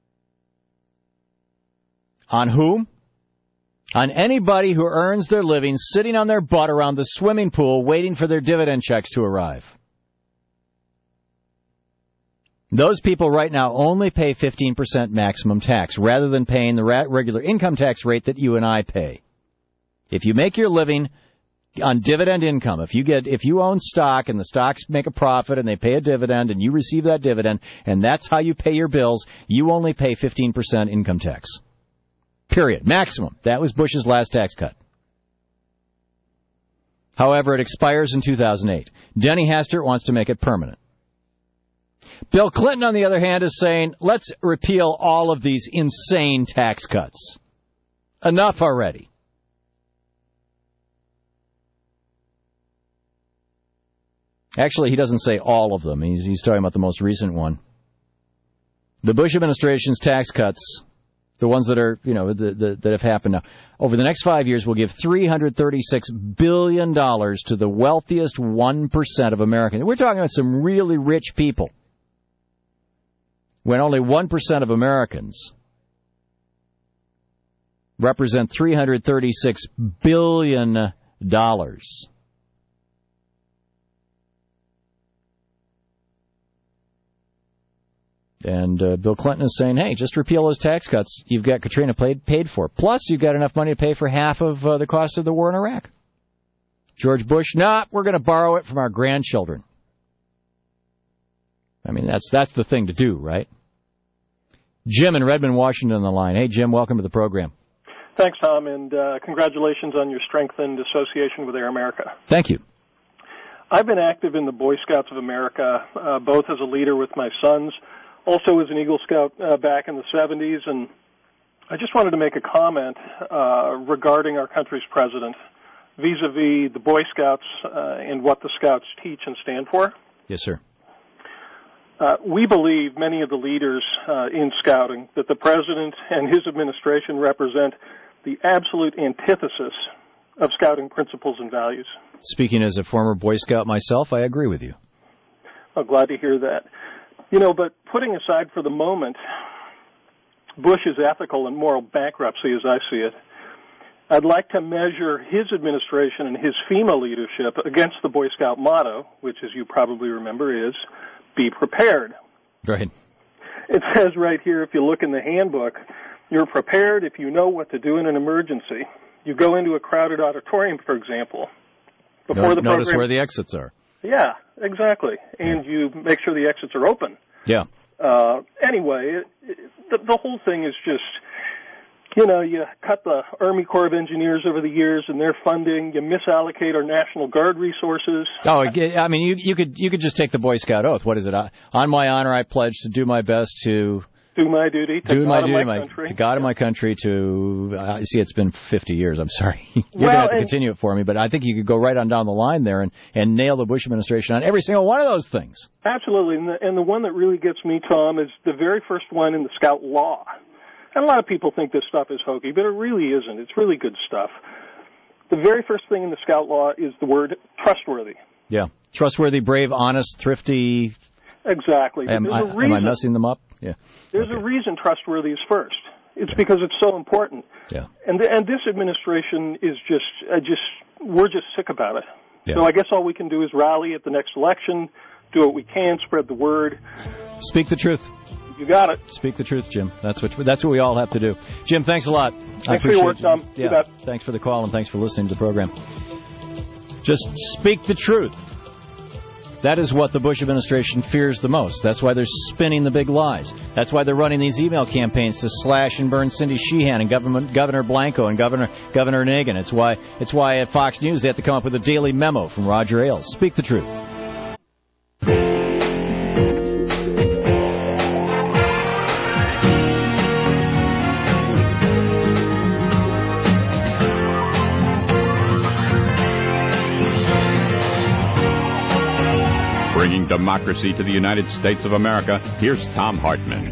On whom? On anybody who earns their living sitting on their butt around the swimming pool waiting for their dividend checks to arrive. Those people right now only pay 15% maximum tax rather than paying the regular income tax rate that you and I pay. If you make your living on dividend income, if you own stock and the stocks make a profit and they pay a dividend and you receive that dividend and that's how you pay your bills, you only pay 15% income tax. Period. Maximum. That was Bush's last tax cut. However, it expires in 2008. Denny Hastert wants to make it permanent. Bill Clinton, on the other hand, is saying, let's repeal all of these insane tax cuts. Enough already. Actually, he doesn't say all of them. He's talking about the most recent one. The Bush administration's tax cuts, the ones that are, that have happened now, over the next 5 years will give $336 billion to the wealthiest 1% of Americans. We're talking about some really rich people. When only 1% of Americans represent $336 billion. And Bill Clinton is saying, hey, just repeal those tax cuts. You've got Katrina paid for. Plus, you've got enough money to pay for half of the cost of the war in Iraq. George Bush, we're going to borrow it from our grandchildren. I mean, that's the thing to do, right? Jim in Redmond, Washington on the line. Hey, Jim, welcome to the program. Thanks, Tom, and congratulations on your strengthened association with Air America. Thank you. I've been active in the Boy Scouts of America, both as a leader with my sons, also as an Eagle Scout back in the 70s, and I just wanted to make a comment regarding our country's president vis-a-vis the Boy Scouts and what the Scouts teach and stand for. Yes, sir. We believe, many of the leaders in Scouting, that the President and his administration represent the absolute antithesis of Scouting principles and values. Speaking as a former Boy Scout myself, I agree with you. I'm glad to hear that. But putting aside for the moment Bush's ethical and moral bankruptcy as I see it, I'd like to measure his administration and his FEMA leadership against the Boy Scout motto, which, as you probably remember, is be prepared. Right. It says right here, if you look in the handbook, you're prepared if you know what to do in an emergency. You go into a crowded auditorium, for example. Notice where the exits are. Yeah, exactly. And you make sure the exits are open. Yeah. Anyway, the whole thing is just, you cut the Army Corps of Engineers over the years and their funding. You misallocate our National Guard resources. Oh, I mean, you could just take the Boy Scout oath. What is it? On my honor, I pledge to do my best to do my duty to God and my country. See, it's been 50 years. I'm sorry. You're going to have to continue it for me, but I think you could go right on down the line there and nail the Bush administration on every single one of those things. Absolutely, and the one that really gets me, Tom, is the very first one in the Scout Law. And a lot of people think this stuff is hokey, but it really isn't. It's really good stuff. The very first thing in the Scout Law is the word trustworthy. Yeah, trustworthy, brave, honest, thrifty. Exactly. Am I messing them up? Yeah. There's a reason trustworthy is first. It's because it's so important. Yeah. And this administration is we're just sick about it. Yeah. So I guess all we can do is rally at the next election, do what we can, spread the word. Speak the truth. You got it. Speak the truth, Jim. That's what we all have to do. Jim, thanks a lot. I appreciate for your work, Tom. Yeah. Thanks for the call and thanks for listening to the program. Just speak the truth. That is what the Bush administration fears the most. That's why they're spinning the big lies. That's why they're running these email campaigns to slash and burn Cindy Sheehan and Governor Blanco and Governor Nagin. It's why at Fox News they have to come up with a daily memo from Roger Ailes. Speak the truth. Bringing democracy to the United States of America, here's Thom Hartmann.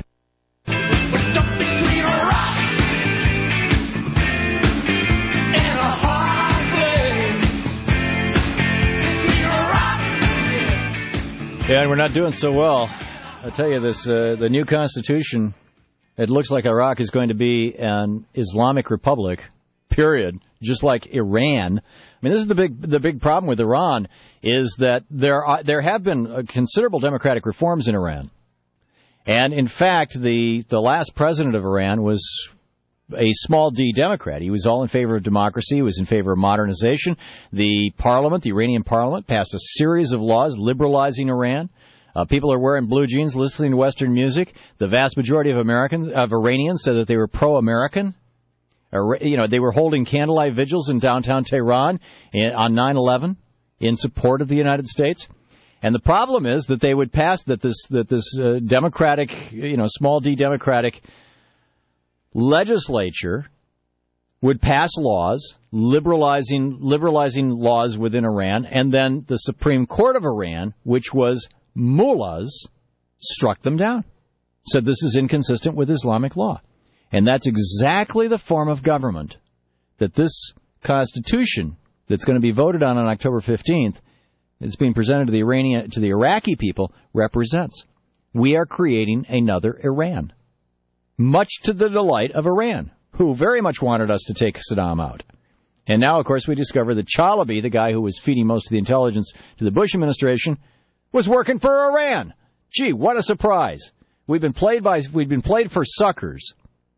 Yeah, and we're not doing so well. I tell you this, the new Constitution, it looks like Iraq is going to be an Islamic Republic, period, just like Iran. I mean, this is the big problem with Iran is that there have been considerable democratic reforms in Iran. And in fact, the last president of Iran was a small d Democrat. He was all in favor of democracy. He was in favor of modernization. The parliament, the Iranian parliament, passed a series of laws liberalizing Iran. People are wearing blue jeans, listening to Western music. The vast majority of Iranians said that they were pro-American. They were holding candlelight vigils in downtown Tehran on 9/11 in support of the United States. And the problem is that they would pass this democratic, small d Democratic legislature would pass laws liberalizing laws within Iran, and then the Supreme Court of Iran, which was mullahs, struck them down. Said this is inconsistent with Islamic law. And that's exactly the form of government that this Constitution that's going to be voted on October 15th, it's being presented to the Iraqi people, represents. We are creating another Iran, much to the delight of Iran, who very much wanted us to take Saddam out. And now, of course, we discover that Chalabi, the guy who was feeding most of the intelligence to the Bush administration, was working for Iran. Gee, what a surprise! We've been played for suckers.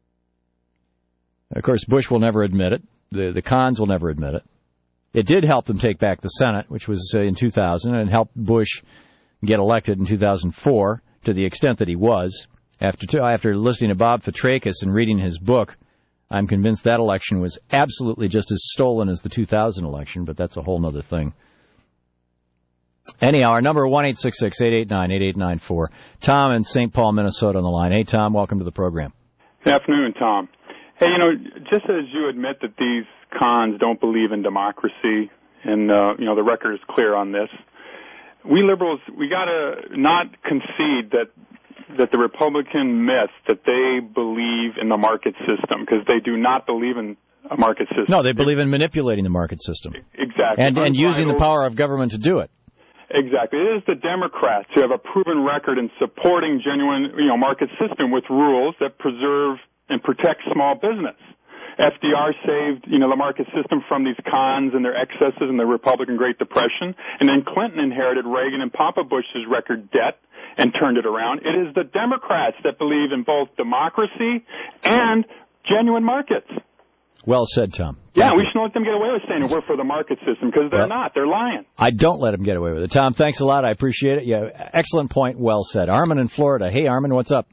Of course, Bush will never admit it. The cons will never admit it. It did help them take back the Senate, which was in 2000, and helped Bush get elected in 2004 to the extent that he was. After listening to Bob Fitrakis and reading his book, I'm convinced that election was absolutely just as stolen as the 2000 election, but that's a whole other thing. Anyhow, our number 1-866-889-8894. Tom in St. Paul, Minnesota on the line. Hey, Tom, welcome to the program. Good afternoon, Tom. Hey, just as you admit that these cons don't believe in democracy, and, the record is clear on this, we liberals, we got to not concede that the Republican myth that they believe in the market system, because they do not believe in a market system. No, they believe in manipulating the market system. Exactly. And using the power of government to do it. Exactly. It is the Democrats who have a proven record in supporting genuine, market system with rules that preserve and protect small business. FDR saved, the market system from these cons and their excesses in the Republican Great Depression. And then Clinton inherited Reagan and Papa Bush's record debt and turned it around. It is the Democrats that believe in both democracy and genuine markets. Well said, Tom. Yeah, we shouldn't let them get away with saying we're for the market system, because they're not. They're lying. I don't let them get away with it. Tom, thanks a lot. I appreciate it. Yeah, excellent point. Well said. Armin in Florida. Hey, Armin, what's up?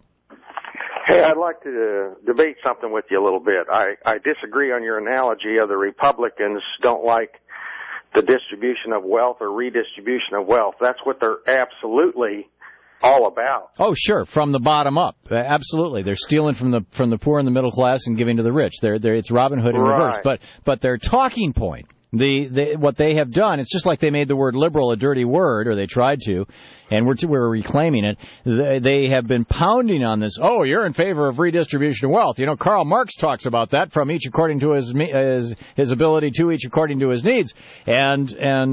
Hey, I'd like to debate something with you a little bit. I disagree on your analogy of the Republicans don't like the distribution of wealth or redistribution of wealth. That's what they're absolutely all about. Oh, sure, from the bottom up. Absolutely. They're stealing from the poor and the middle class and giving to the rich. It's Robin Hood in reverse. But their talking point, what they have done, it's just like they made the word liberal a dirty word, or they tried to, and we're reclaiming it. They have been pounding on this. Oh, you're in favor of redistribution of wealth. Karl Marx talks about that, from each according to his ability, to each according to his needs, and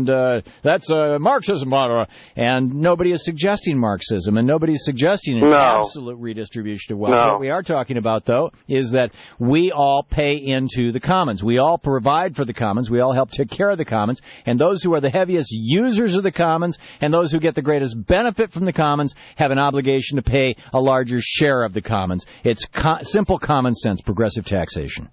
that's Marxism. And nobody is suggesting Marxism, and nobody is suggesting an absolute redistribution of wealth. No. What we are talking about, though, is that we all pay into the commons. We all provide for the commons. We all help take care of the commons, and those who are the heaviest users of the commons and those who get the greatest benefit from the commons have an obligation to pay a larger share of the commons. It's simple common sense, progressive taxation.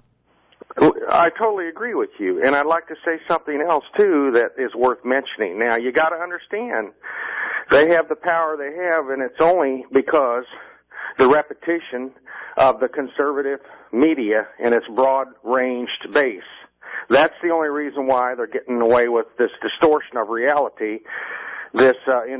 I totally agree with you, and I'd like to say something else, too, that is worth mentioning. Now, you got to understand, they have the power they have, and it's only because the repetition of the conservative media and its broad-ranged base. That's the only reason why they're getting away with this distortion of reality, this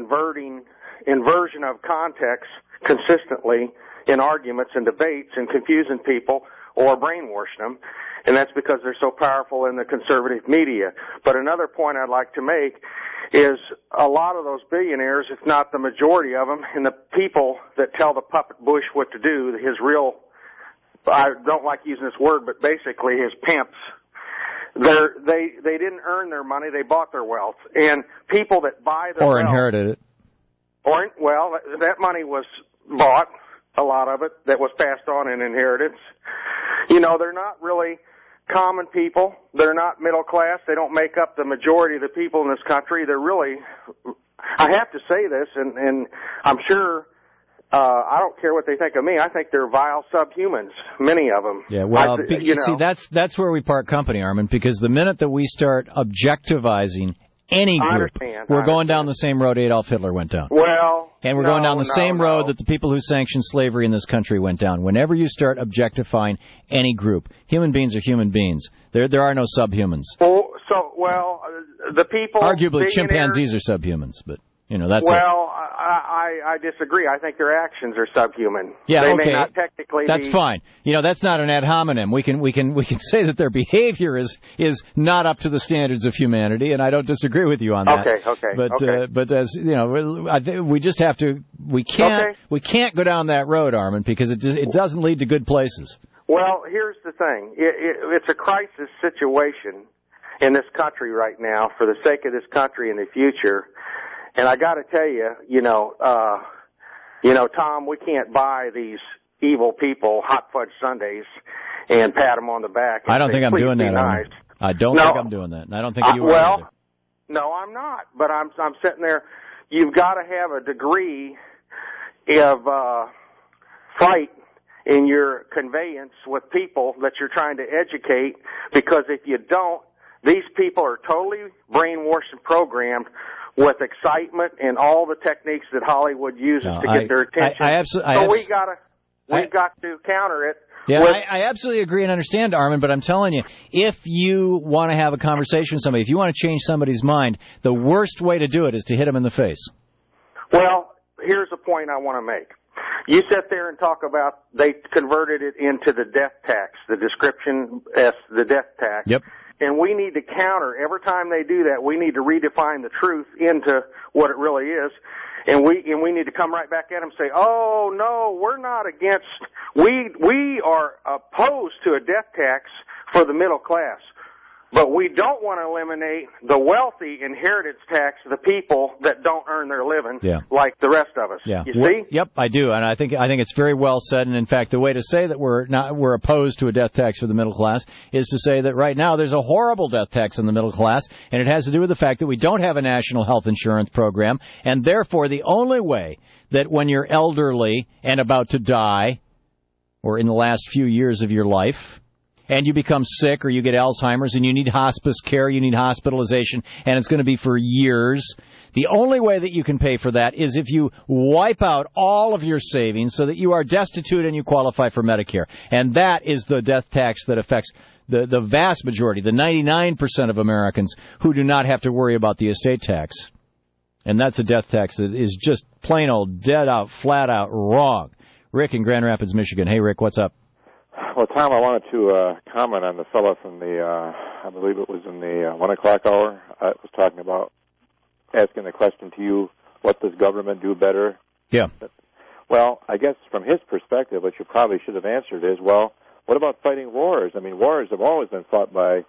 inversion of context consistently in arguments and debates, and confusing people or brainwashing them. And that's because they're so powerful in the conservative media. But another point I'd like to make is a lot of those billionaires, if not the majority of them, and the people that tell the puppet Bush what to do, his real, I don't like using this word, but basically his pimps, they didn't earn their money, they bought their wealth. And people that buy their wealth, inherited it. That money was bought, a lot of it, that was passed on in inheritance. They're not really common people. They're not middle class. They don't make up the majority of the people in this country. They're really, I have to say this, and I'm sure I don't care what they think of me. I think they're vile subhumans, many of them. Yeah, well, see, that's where we part company, Armin, because the minute that we start objectivizing any group, we're going down the same road Adolf Hitler went down. Well, and we're going down the same road that the people who sanctioned slavery in this country went down. Whenever you start objectifying any group, human beings are human beings. There are no subhumans. The people... Arguably, chimpanzees are subhumans, but, that's it. Well, I disagree. I think their actions are subhuman. Yeah, they okay. may not technically That's fine. That's not an ad hominem. We can say that their behavior is not up to the standards of humanity, and I don't disagree with you on that. Okay. But as I think we just have to. We can't go down that road, Armin, because it doesn't lead to good places. Well, here's the thing. It's a crisis situation in this country right now for the sake of this country in the future. And I got to tell you, Tom, we can't buy these evil people hot fudge sundaes and pat them on the back. I don't think I'm doing that. Nice. I don't think I'm doing that, and I don't think you are either. No, I'm not. But I'm sitting there. You've got to have a degree of fight in your conveyance with people that you're trying to educate, because if you don't, these people are totally brainwashed and programmed with excitement and all the techniques that Hollywood uses to get their attention. We've got to counter it. Yeah, I absolutely agree and understand, Armin, but I'm telling you, if you want to have a conversation with somebody, if you want to change somebody's mind, the worst way to do it is to hit them in the face. Well, here's a point I want to make. You sit there and talk about they converted it into the death tax, the description as the death tax. Yep. And we need to counter, every time they do that, we need to redefine the truth into what it really is. And we need to come right back at them and say, oh, no, we're not against, we are opposed to a death tax for the middle class. But we don't want to eliminate the wealthy inheritance tax of the people that don't earn their living like the rest of us. Yeah. You see? Yep, I do, and I think it's very well said. And in fact, the way to say that we're opposed to a death tax for the middle class is to say that right now there's a horrible death tax on the middle class, and it has to do with the fact that we don't have a national health insurance program, and therefore the only way that when you're elderly and about to die, or in the last few years of your life, and you become sick or you get Alzheimer's and you need hospice care, you need hospitalization, and it's going to be for years, the only way that you can pay for that is if you wipe out all of your savings so that you are destitute and you qualify for Medicare. And that is the death tax that affects the vast majority, the 99% of Americans who do not have to worry about the estate tax. And that's a death tax that is just plain old, dead out, flat out wrong. Rick in Grand Rapids, Michigan. Hey, Rick, what's up? Well, Tom, I wanted to comment on the fellow from the, I believe it was in the 1 o'clock hour. I was talking about asking the question to you, what does government do better? Yeah. Well, I guess from his perspective, what you probably should have answered is, well, what about fighting wars? I mean, wars have always been fought by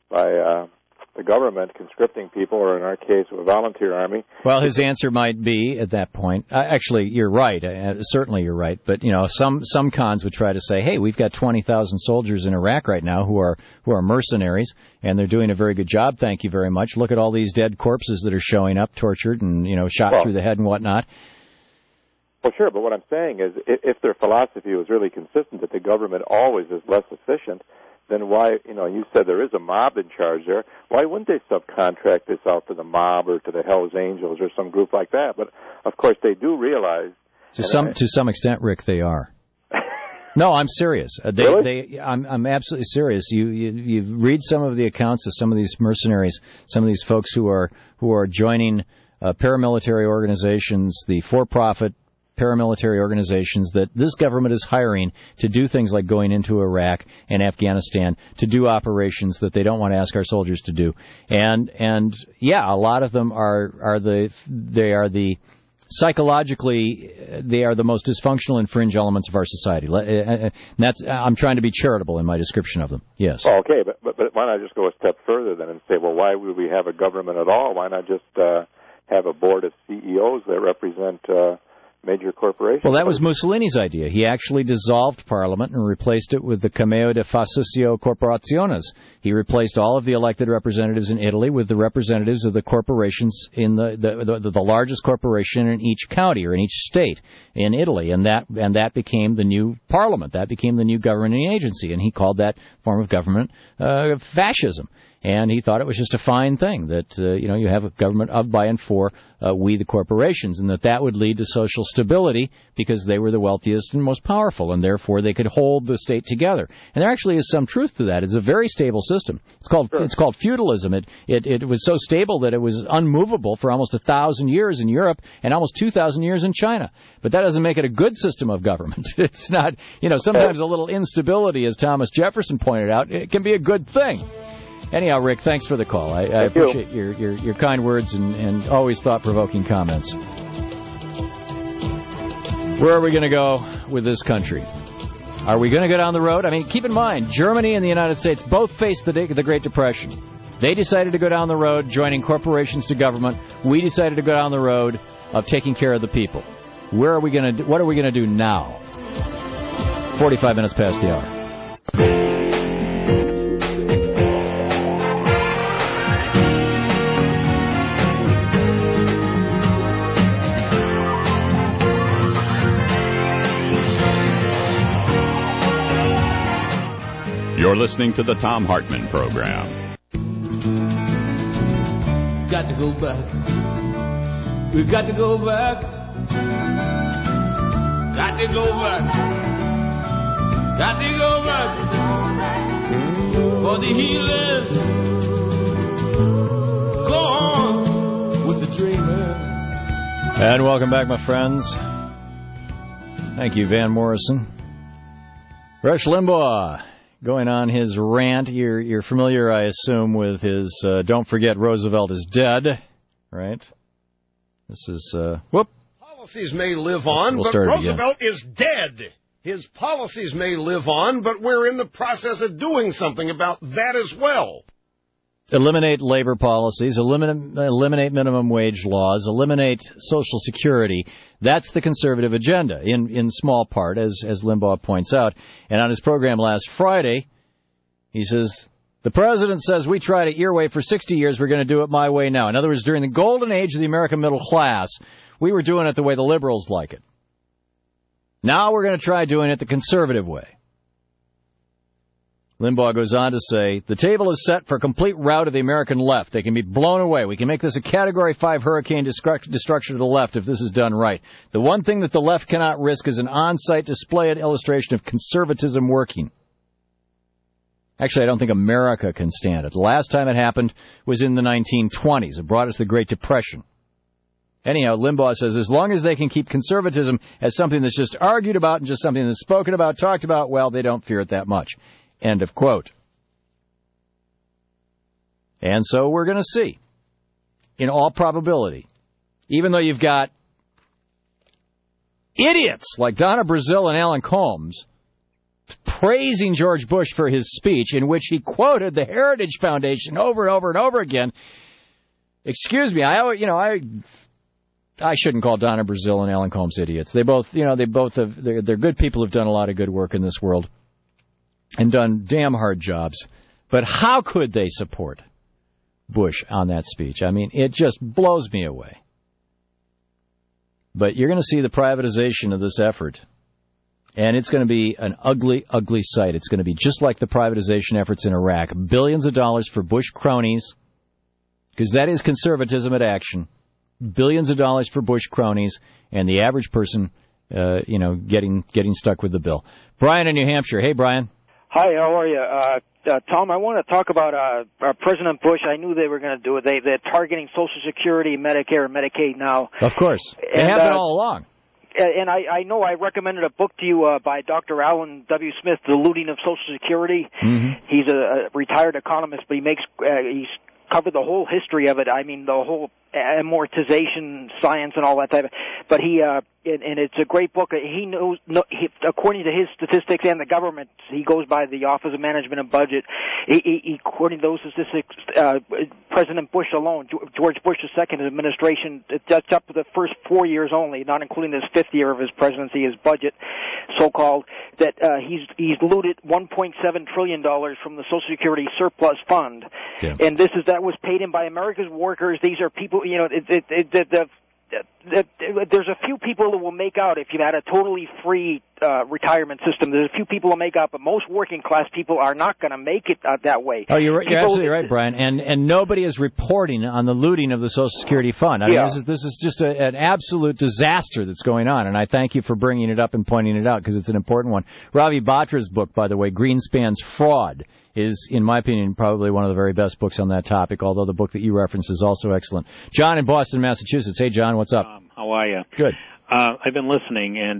the government conscripting people, or in our case, a volunteer army. Well, his answer might be at that point. Actually, you're right. Certainly, you're right. But some cons would try to say, "Hey, we've got 20,000 soldiers in Iraq right now who are mercenaries, and they're doing a very good job. Thank you very much. Look at all these dead corpses that are showing up, tortured and shot through the head and whatnot." Well, sure. But what I'm saying is, if their philosophy was really consistent that the government always is less efficient, then why, you said there is a mob in charge there. Why wouldn't they subcontract this out to the mob or to the Hells Angels or some group like that? But, of course, they do realize. To some extent, Rick, they are. No, I'm serious. Really? I'm absolutely serious. You read some of the accounts of some of these mercenaries, some of these folks who are joining paramilitary organizations, the for-profit paramilitary organizations that this government is hiring to do things like going into Iraq and Afghanistan to do operations that they don't want to ask our soldiers to do. And yeah, a lot of them psychologically, they are the most dysfunctional and fringe elements of our society. I'm trying to be charitable in my description of them. Yes. Oh, okay, but why not just go a step further then and say, well, why would we have a government at all? Why not just have a board of CEOs that represent major corporations. Well, that was Mussolini's idea. He actually dissolved Parliament and replaced it with the Cameo de Fascisio Corporaciones. He replaced all of the elected representatives in Italy with the representatives of the corporations in the largest corporation in each county or in each state in Italy, and that became the new Parliament. That became the new governing agency, and he called that form of government fascism. And he thought it was just a fine thing that, you have a government of, by, and for we, the corporations, and that would lead to social stability because they were the wealthiest and most powerful, and therefore they could hold the state together. And there actually is some truth to that. It's a very stable system. It's called feudalism. It was so stable that it was unmovable for almost 1,000 years in Europe and almost 2,000 years in China. But that doesn't make it a good system of government. It's not, sometimes a little instability, as Thomas Jefferson pointed out, it can be a good thing. Anyhow, Rick, thanks for the call. I appreciate your kind words and always thought-provoking comments. Where are we going to go with this country? Are we going to go down the road? I mean, keep in mind, Germany and the United States both faced the Great Depression. They decided to go down the road, joining corporations to government. We decided to go down the road of taking care of the people. What are we going to do now? 45 minutes past the hour. You're listening to the Thom Hartmann Program. Got to go back. We've got to go back. Got to go back. Got to go back. For the healing. Go on with the dreaming. And welcome back, my friends. Thank you, Van Morrison. Rush Limbaugh. Going on his rant. You're familiar, I assume, with his "Don't Forget Roosevelt is Dead," right? This is Policies may live on, but Roosevelt is dead. His policies may live on, but we're in the process of doing something about that as well. Eliminate labor policies, eliminate minimum wage laws, eliminate Social Security. That's the conservative agenda, in small part, as Limbaugh points out. And on his program last Friday, he says, the president says we tried it your way for 60 years, we're going to do it my way now. In other words, during the golden age of the American middle class, we were doing it the way the liberals like it. Now we're going to try doing it the conservative way. Limbaugh goes on to say, the table is set for a complete rout of the American left. They can be blown away. We can make this a Category 5 hurricane destruction to the left if this is done right. The one thing that the left cannot risk is an on-site display and illustration of conservatism working. Actually, I don't think America can stand it. The last time it happened was in the 1920s. It brought us the Great Depression. Anyhow, Limbaugh says as long as they can keep conservatism as something that's just argued about and just something that's spoken about, talked about, well, they don't fear it that much. End of quote. And so we're going to see, in all probability, even though you've got idiots like Donna Brazile and Alan Colmes praising George Bush for his speech in which he quoted the Heritage Foundation over and over and over again. Excuse me, I shouldn't call Donna Brazile and Alan Colmes idiots. They're good people who've done a lot of good work in this world and done damn hard jobs. But how could they support Bush on that speech? I mean, it just blows me away. But you're going to see the privatization of this effort. And it's going to be an ugly, ugly sight. It's going to be just like the privatization efforts in Iraq. Billions of dollars for Bush cronies, because that is conservatism at action. Billions of dollars for Bush cronies, and the average person, getting stuck with the bill. Brian in New Hampshire. Hey, Brian. Hi, how are you? Tom, I want to talk about President Bush. I knew they were going to do it. They're targeting Social Security, Medicare, and Medicaid now. Of course. They have been all along. And I know I recommended a book to you by Dr. Alan W. Smith, The Looting of Social Security. Mm-hmm. He's a retired economist, but he's covered the whole history of it. I mean, the whole amortization science and all that type of. But he and it's a great book. He knows, according to his statistics and the government, he goes by the Office of Management and Budget. According to those statistics, President Bush alone, George Bush II's administration, that's up to the first 4 years only, not including this fifth year of his presidency, his budget, so-called, that he's looted $1.7 trillion from the Social Security Surplus Fund, and that was paid in by America's workers. These are people, there's a few people who will make out if you had a totally free retirement system. There's a few people who make out, but most working class people are not going to make it that way. Oh, you're absolutely right, Brian. And nobody is reporting on the looting of the Social Security Fund. I mean, this is just an absolute disaster that's going on, and I thank you for bringing it up and pointing it out because it's an important one. Ravi Batra's book, by the way, Greenspan's Fraud, is, in my opinion, probably one of the very best books on that topic, although the book that you referenced is also excellent. John in Boston, Massachusetts. Hey, John, what's up? How are you? Good. I've been listening, and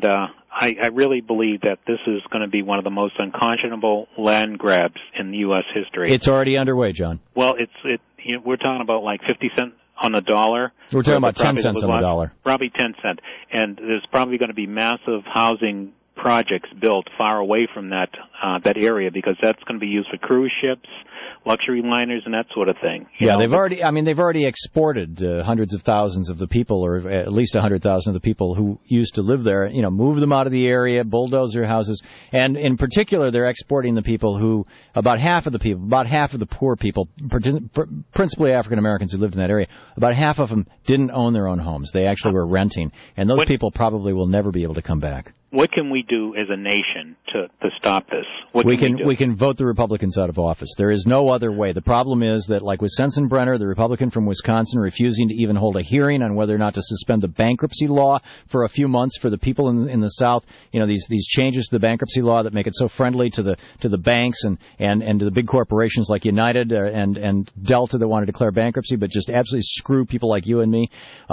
I really believe that this is going to be one of the most unconscionable land grabs in U.S. history. It's already underway, John. Well, we're talking about like 50 cents on the dollar. We're talking about 10 cents on the dollar. Probably 10 cents. And there's probably going to be massive housing projects built far away from that area because that's going to be used for cruise ships, luxury liners, and that sort of thing. They've already exported hundreds of thousands of the people, or at least 100,000 of the people who used to live there. Move them out of the area, bulldoze their houses, and in particular, they're exporting the people who about half of the poor people, principally African Americans who lived in that area. About half of them didn't own their own homes; they actually were renting, and those people probably will never be able to come back. What can we do as a nation to stop this? We can vote the Republicans out of office. There is no other way. The problem is that, like with Sensenbrenner, the Republican from Wisconsin, refusing to even hold a hearing on whether or not to suspend the bankruptcy law for a few months for the people in the South. These changes to the bankruptcy law that make it so friendly to the banks and to the big corporations like United and Delta that want to declare bankruptcy, but just absolutely screw people like you and me.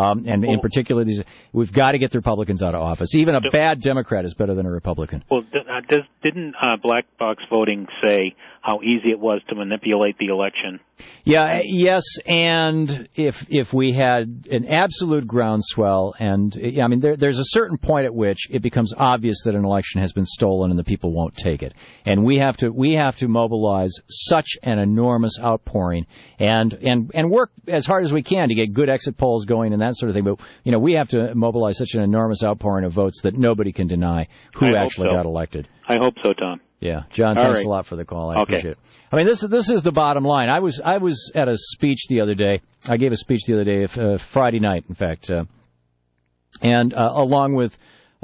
In particular, we've got to get the Republicans out of office. Even a bad Democrat is better than a Republican. Well, didn't black box voting say how easy it was to manipulate the election? Yes, and if we had an absolute groundswell, and there's a certain point at which it becomes obvious that an election has been stolen and the people won't take it, and we have to mobilize such an enormous outpouring and work as hard as we can to get good exit polls going and that sort of thing. But we have to mobilize such an enormous outpouring of votes that nobody can deny who actually got elected. I hope so, Tom. Yeah, John, thanks a lot for the call. I appreciate it. I mean, this is the bottom line. I was at a speech the other day. I gave a speech the other day, Friday night, in fact, and along with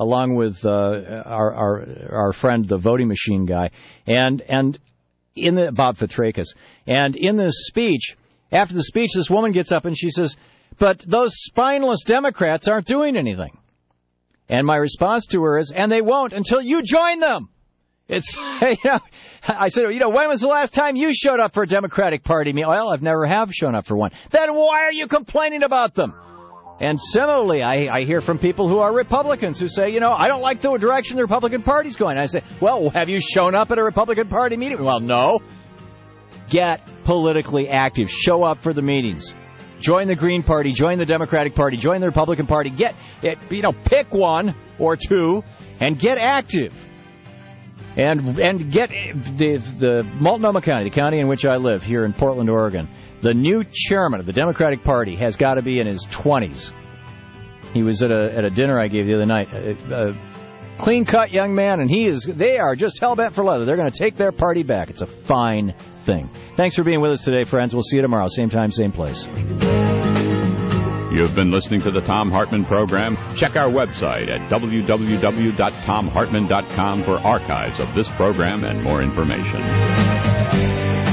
our friend, the voting machine guy, and Bob Fitrakis, and in this speech, after the speech, this woman gets up and she says, "But those spineless Democrats aren't doing anything." And my response to her is, "And they won't until you join them." I said, when was the last time you showed up for a Democratic Party meeting? Well, I've never have shown up for one. Then why are you complaining about them? And similarly, I hear from people who are Republicans who say, I don't like the direction the Republican Party's going. I say, well, have you shown up at a Republican Party meeting? Well, no. Get politically active. Show up for the meetings. Join the Green Party. Join the Democratic Party. Join the Republican Party. Pick one or two and get active. And get the Multnomah County, the county in which I live, here in Portland, Oregon. The new chairman of the Democratic Party has got to be in his 20s. He was at a dinner I gave the other night. A clean-cut young man, and they are just hell-bent for leather. They're going to take their party back. It's a fine thing. Thanks for being with us today, friends. We'll see you tomorrow, same time, same place. You've been listening to the Thom Hartmann Program. Check our website at www.thomhartmann.com for archives of this program and more information.